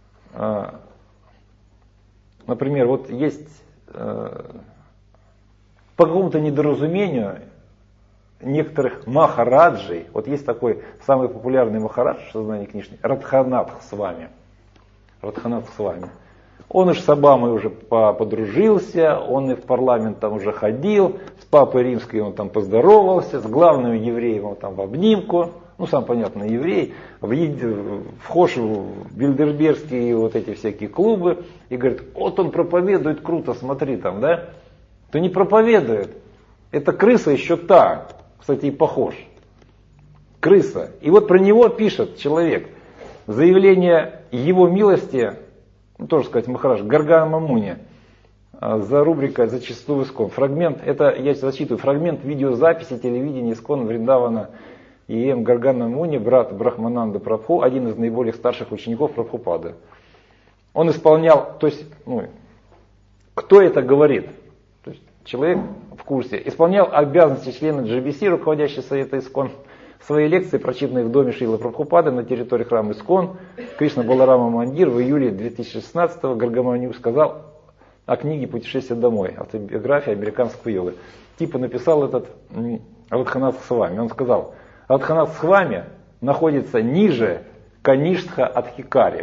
Например, вот есть по какому-то недоразумению некоторых махараджей, вот есть такой самый популярный махарадж в сознании книжки, Радханатх с вами. Радханатх с вами. Он и с Обамой уже подружился, он и в парламент там уже ходил, с папой римской он там поздоровался, с главным евреем он там в обнимку. Сам понятно, еврей, вхож в бильдербергские вот эти всякие клубы и говорит, вот он проповедует круто, смотри там, да? То не проповедует. Это крыса еще та, кстати, и похож. Крыса. И вот про него пишет человек. Заявление его милости, тоже сказать, Махарадж, Гаргана Мамуни, за рубрикой «Зачастую Искон». Фрагмент, это я зачитываю, фрагмент видеозаписи телевидения Искон Вриндавана И.М. Гаргана Муни, брат Брахмананда Прабху, один из наиболее старших учеников Прабхупады. Он исполнял, то есть, кто это говорит? То есть, человек в курсе. Исполнял обязанности члена GBC, руководящего совета Искон, свои лекции, прочитанные в доме Шрилы Прабхупады на территории храма Искон, Кришна Баларама Мандир, в июле 2016-го Гаргана Муни сказал, о книге «Путешествие домой», автобиография американского йога. Типа написал этот Радханаth Свами. Он сказал, Радханаth Свами находится ниже Каништха Адхикари.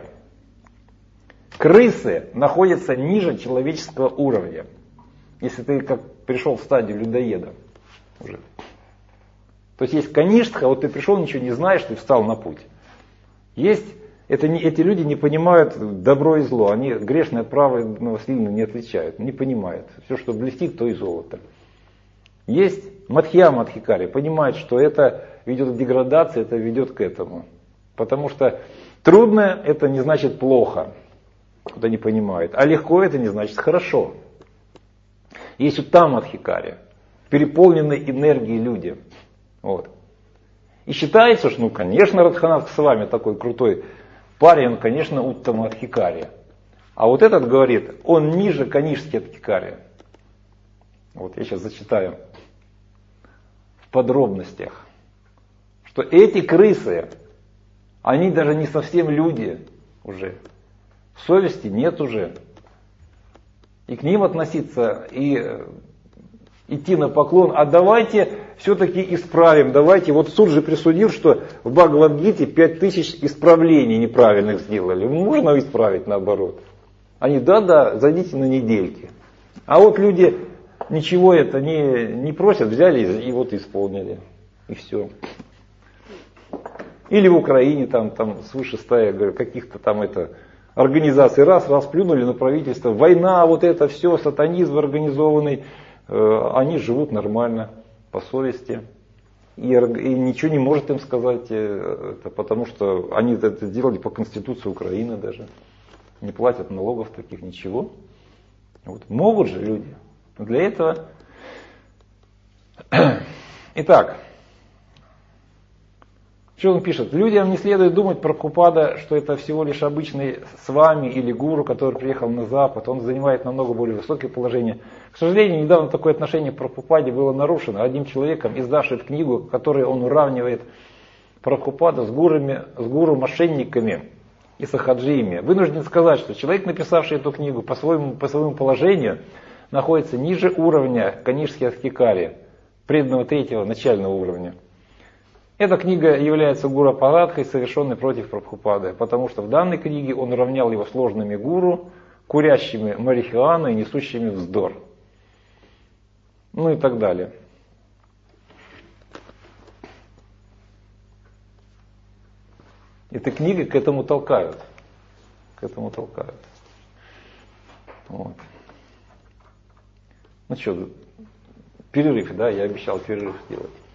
Крысы находятся ниже человеческого уровня. Если ты как пришел в стадию людоеда уже. То есть есть Каништха, вот ты пришел, ничего не знаешь, ты встал на путь. Есть, эти люди не понимают добро и зло. Они грешное от правого сильно не отличают, не понимают. Все, что блестит, то и золото. Есть Мадхьяма Адхикари, понимает, что это ведет к деградации, это ведет к этому. Потому что трудно это не значит плохо. Кто-то не понимает. А легко это не значит хорошо. Есть Уттама Адхикари, переполненные энергией люди. Вот. И считается, что, конечно, Радханаth с вами такой крутой парень, он, конечно, Уттама Адхикари. А вот этот говорит, он ниже Каништхи Адхикари. Вот я сейчас зачитаю в подробностях, что эти крысы, они даже не совсем люди уже. Совести нет уже. И к ним относиться, и идти на поклон. А давайте все-таки исправим. Давайте, вот суд же присудил, что в Бхагавад-гите 5000 исправлений неправильных сделали. Можно исправить наоборот. Они, да, зайдите на недельки. А вот люди ничего это не просят, взяли и вот исполнили. И все. Или в Украине там свыше 100 каких-то там организаций раз плюнули на правительство. Война, вот это все, сатанизм организованный. Они живут нормально, по совести. И ничего не может им сказать, это потому что они это сделали по Конституции Украины даже. Не платят налогов таких, ничего. Вот. Могут же люди. Но для этого... Итак, что он пишет? Людям не следует думать про Прабхупада, что это всего лишь обычный свами или гуру, который приехал на Запад. Он занимает намного более высокое положение. К сожалению, недавно такое отношение к Прабхупаде было нарушено одним человеком, издавшим книгу, в которой он уравнивает Прабхупада с гуру-мошенниками и сахаджиями. Вынужден сказать, что человек, написавший эту книгу по своему положению, находится ниже уровня Каништхи Адхикари, преданного третьего начального уровня. Эта книга является гуру-апарадхой, совершенной против Прабхупады, потому что в данной книге он уравнял его сложными гуру, курящими марихуану и несущими вздор. Ну и так далее. Эта книга к этому толкают. Вот. Ну что, перерыв, да, я обещал перерыв сделать.